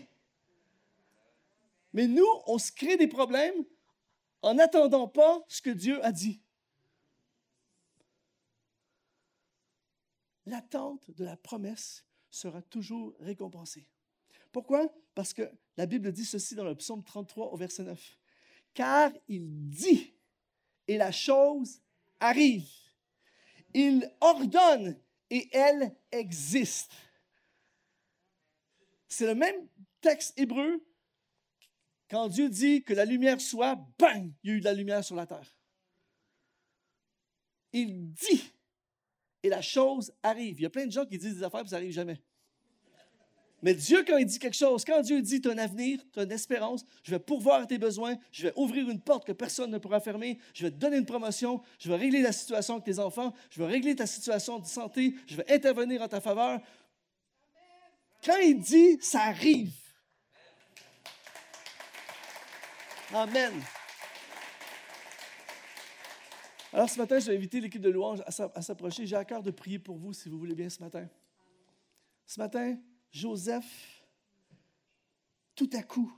Mais nous, on se crée des problèmes en n'attendant pas ce que Dieu a dit. L'attente de la promesse sera toujours récompensée. Pourquoi? Parce que la Bible dit ceci dans le psaume trente-trois au verset neuf. « Car il dit, et la chose arrive. Il ordonne, et elle existe. C'est le même texte hébreu. Quand Dieu dit que la lumière soit, bang, il y a eu de la lumière sur la terre. Il dit, et la chose arrive. Il y a plein de gens qui disent des affaires et ça n'arrive jamais. Mais Dieu, quand il dit quelque chose, quand Dieu dit tu as un avenir, tu as une espérance, je vais pourvoir à tes besoins, je vais ouvrir une porte que personne ne pourra fermer, je vais te donner une promotion, je vais régler la situation avec tes enfants, je vais régler ta situation de santé, je vais intervenir en ta faveur. Quand il dit, ça arrive. Amen. Alors ce matin, je vais inviter l'équipe de louange à s'approcher. J'ai à cœur de prier pour vous, si vous voulez bien, ce matin. Ce matin, Joseph, tout à coup,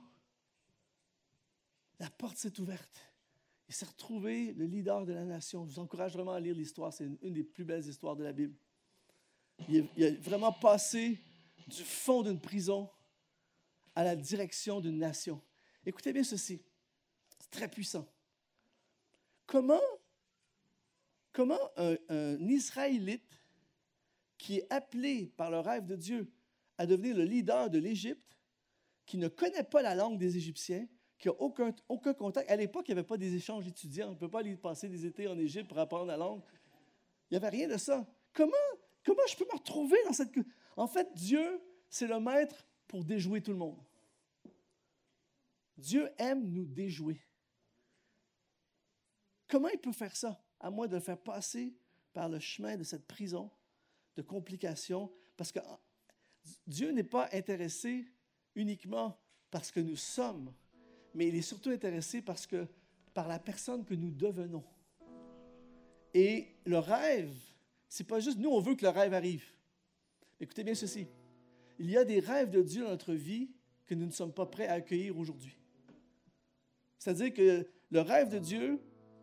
la porte s'est ouverte. Il s'est retrouvé le leader de la nation. Je vous encourage vraiment à lire l'histoire. C'est une, une des plus belles histoires de la Bible. Il a, il a vraiment passé du fond d'une prison à la direction d'une nation. Écoutez bien ceci. C'est très puissant. Comment, comment un, un Israélite qui est appelé par le rêve de Dieu à devenir le leader de l'Égypte, qui ne connaît pas la langue des Égyptiens, qui n'a aucun, aucun contact. À l'époque, il n'y avait pas des échanges étudiants. On ne peut pas aller passer des étés en Égypte pour apprendre la langue. Il n'y avait rien de ça. Comment, comment je peux me retrouver dans cette... En fait, Dieu, c'est le maître pour déjouer tout le monde. Dieu aime nous déjouer. Comment il peut faire ça? À moins de le faire passer par le chemin de cette prison, de complications, parce que Dieu n'est pas intéressé uniquement parce que nous sommes, mais il est surtout intéressé parce que, par la personne que nous devenons. Et le rêve, c'est pas juste, nous, on veut que le rêve arrive. Écoutez bien ceci. Il y a des rêves de Dieu dans notre vie que nous ne sommes pas prêts à accueillir aujourd'hui. C'est-à-dire que le rêve de Dieu,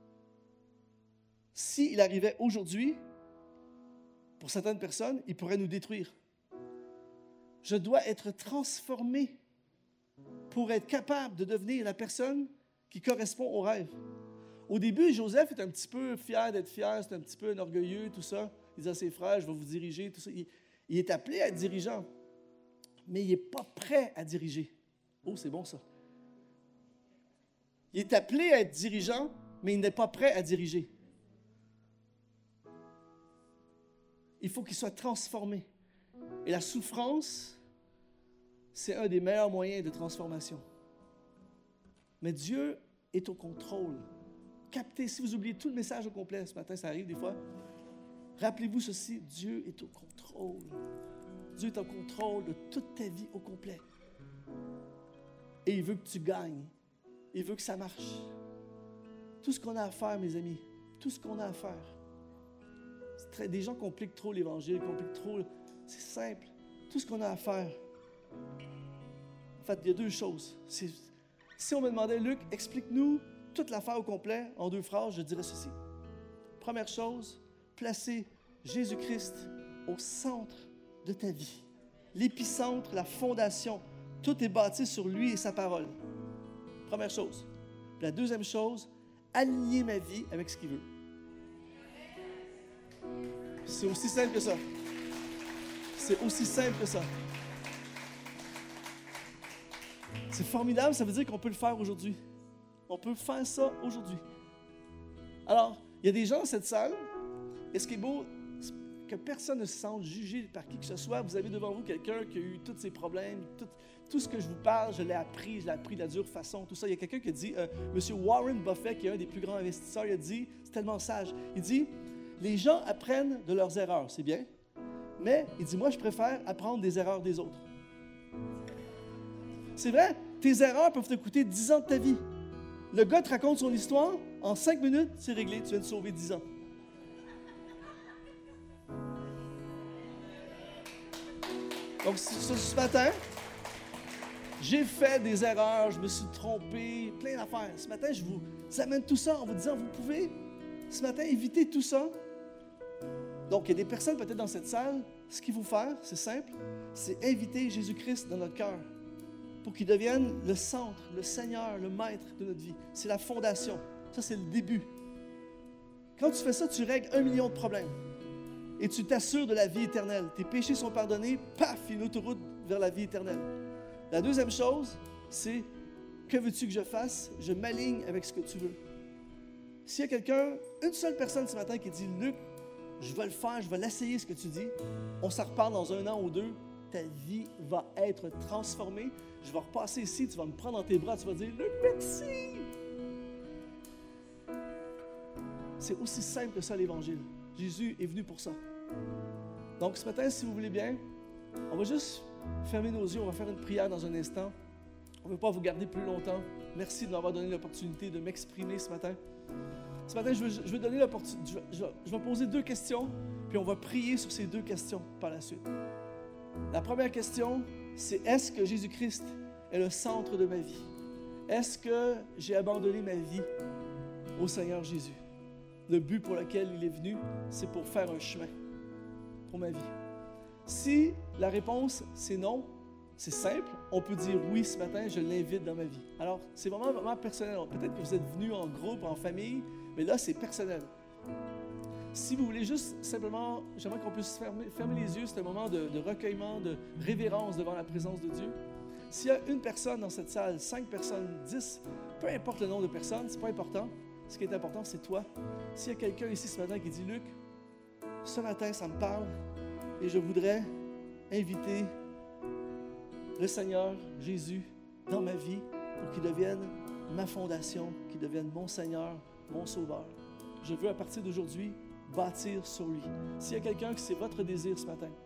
s'il arrivait aujourd'hui, pour certaines personnes, il pourrait nous détruire. Je dois être transformé pour être capable de devenir la personne qui correspond au rêve. Au début, Joseph est un petit peu fier d'être fier, c'est un petit peu un orgueilleux, tout ça. Il dit à ses frères, je vais vous diriger, tout ça. Il, il est appelé à être dirigeant, mais il n'est pas prêt à diriger. Oh, c'est bon ça. Il est appelé à être dirigeant, mais il n'est pas prêt à diriger. Il faut qu'il soit transformé. Et la souffrance, c'est un des meilleurs moyens de transformation. Mais Dieu est au contrôle. Captez, si vous oubliez tout le message au complet ce matin, ça arrive des fois, rappelez-vous ceci, Dieu est au contrôle. Dieu est au contrôle de toute ta vie au complet. Et il veut que tu gagnes. Il veut que ça marche. Tout ce qu'on a à faire, mes amis, tout ce qu'on a à faire, c'est très, des gens compliquent trop l'Évangile, compliquent trop, c'est simple. Tout ce qu'on a à faire, en fait, il y a deux choses. C'est, si on me demandait, Luc, explique-nous toute l'affaire au complet en deux phrases, je dirais ceci. Première chose, placer Jésus-Christ au centre de ta vie. L'épicentre, la fondation, tout est bâti sur lui et sa parole. Première chose. La deuxième chose, aligner ma vie avec ce qu'il veut. C'est aussi simple que ça. C'est aussi simple que ça. C'est formidable, ça veut dire qu'on peut le faire aujourd'hui. On peut faire ça aujourd'hui. Alors, il y a des gens dans cette salle, et ce qui est beau, c'est que personne ne se sente jugé par qui que ce soit. Vous avez devant vous quelqu'un qui a eu tous ses problèmes, tout, tout ce que je vous parle, je l'ai appris, je l'ai appris de la dure façon, tout ça. Il y a quelqu'un qui a dit, euh, M. Warren Buffett, qui est un des plus grands investisseurs, il a dit, c'est tellement sage, il dit, les gens apprennent de leurs erreurs, c'est bien, mais il dit, moi, je préfère apprendre des erreurs des autres. C'est vrai, tes erreurs peuvent te coûter dix ans de ta vie. Le gars te raconte son histoire, en cinq minutes, c'est réglé, tu viens de sauver dix ans. Donc, ce, ce matin, j'ai fait des erreurs, je me suis trompé, plein d'affaires. Ce matin, je vous amène tout ça en vous disant, vous pouvez, ce matin, éviter tout ça. Donc, il y a des personnes peut-être dans cette salle, ce qu'il faut faire, c'est simple, c'est inviter Jésus-Christ dans notre cœur pour qu'il devienne le centre, le Seigneur, le maître de notre vie. C'est la fondation. Ça, c'est le début. Quand tu fais ça, tu règles un million de problèmes. et tu t'assures de la vie éternelle. Tes péchés sont pardonnés, paf, une autoroute vers la vie éternelle. La deuxième chose, c'est que veux-tu que je fasse? Je m'aligne avec ce que tu veux. S'il y a quelqu'un, une seule personne ce matin qui dit « Luc, je vais le faire, je vais l'essayer ce que tu dis. On s'en reparle dans un an ou deux. Ta vie va être transformée. Je vais repasser ici, tu vas me prendre dans tes bras, tu vas dire « Luc, merci! » C'est aussi simple que ça l'Évangile. Jésus est venu pour ça. Donc ce matin, si vous voulez bien, on va juste fermer nos yeux, on va faire une prière dans un instant. On ne veut pas vous garder plus longtemps. Merci de m'avoir donné l'opportunité de m'exprimer ce matin. Ce matin, je veux, je veux donner l'opportunité, je, je, je vais poser deux questions, puis on va prier sur ces deux questions par la suite. La première question, c'est est-ce que Jésus-Christ est le centre de ma vie? Est-ce que j'ai abandonné ma vie au Seigneur Jésus? Le but pour lequel il est venu, c'est pour faire un chemin pour ma vie. Si la réponse, c'est non, c'est simple, on peut dire oui ce matin, je l'invite dans ma vie. Alors, c'est vraiment, vraiment personnel. Peut-être que vous êtes venus en groupe, en famille, mais là, c'est personnel. Si vous voulez juste simplement, j'aimerais qu'on puisse fermer, fermer les yeux, c'est un moment de, de recueillement, de révérence devant la présence de Dieu. S'il y a une personne dans cette salle, cinq personnes, dix, peu importe le nombre de personnes, c'est pas important. Ce qui est important, c'est toi. S'il y a quelqu'un ici ce matin qui dit « Luc, ce matin, ça me parle et je voudrais inviter le Seigneur Jésus dans ma vie pour qu'il devienne ma fondation, qu'il devienne mon Seigneur, mon Sauveur. Je veux à partir d'aujourd'hui bâtir sur lui. » S'il y a quelqu'un qui c'est votre désir ce matin,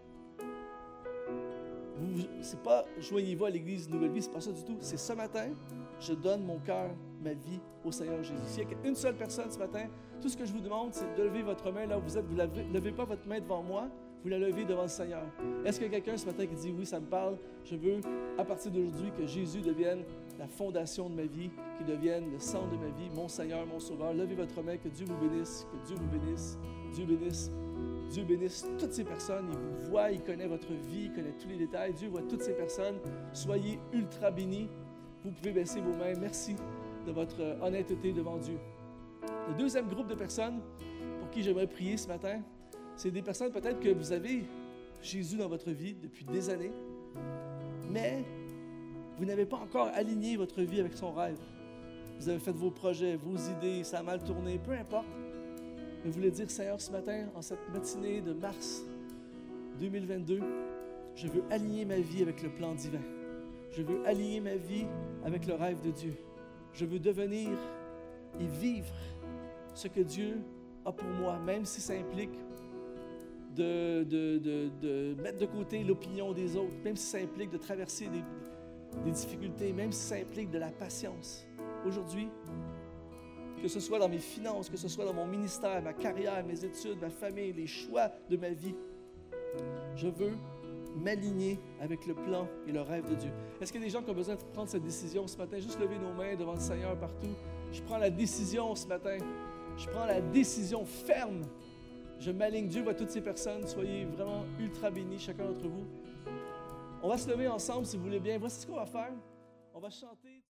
vous, c'est pas « joignez-vous à l'Église Nouvelle Vie », c'est pas ça du tout. C'est ce matin, je donne mon cœur, ma vie au Seigneur Jésus. S'il y a une seule personne ce matin, tout ce que je vous demande, c'est de lever votre main là où vous êtes. Vous ne levez pas votre main devant moi, vous la levez devant le Seigneur. Est-ce qu'il y a quelqu'un ce matin qui dit « Oui, ça me parle, je veux à partir d'aujourd'hui que Jésus devienne la fondation de ma vie, qu'il devienne le centre de ma vie, mon Seigneur, mon Sauveur. » Levez votre main, que Dieu vous bénisse, que Dieu vous bénisse, Dieu bénisse, Dieu bénisse toutes ces personnes. Il vous voit, il connaît votre vie, il connaît tous les détails. Dieu voit toutes ces personnes. Soyez ultra bénis. Vous pouvez baisser vos mains. Merci de votre honnêteté devant Dieu. Le deuxième groupe de personnes pour qui j'aimerais prier ce matin, c'est des personnes peut-être que vous avez Jésus dans votre vie depuis des années, mais vous n'avez pas encore aligné votre vie avec son rêve. Vous avez fait vos projets, vos idées, ça a mal tourné, peu importe. Mais vous voulez dire, Seigneur, ce matin, en cette matinée de mars deux mille vingt-deux, je veux aligner ma vie avec le plan divin. Je veux aligner ma vie avec le rêve de Dieu. Je veux devenir et vivre ce que Dieu a pour moi, même si ça implique de, de, de, de mettre de côté l'opinion des autres, même si ça implique de traverser des, des difficultés, même si ça implique de la patience. Aujourd'hui, que ce soit dans mes finances, que ce soit dans mon ministère, ma carrière, mes études, ma famille, les choix de ma vie, je veux m'aligner avec le plan et le rêve de Dieu. Est-ce qu'il y a des gens qui ont besoin de prendre cette décision ce matin? Juste lever nos mains devant le Seigneur partout. Je prends la décision ce matin. Je prends la décision ferme. Je m'aligne. Dieu voit toutes ces personnes. Soyez vraiment ultra bénis, chacun d'entre vous. On va se lever ensemble, si vous voulez bien. Voici ce qu'on va faire. On va chanter.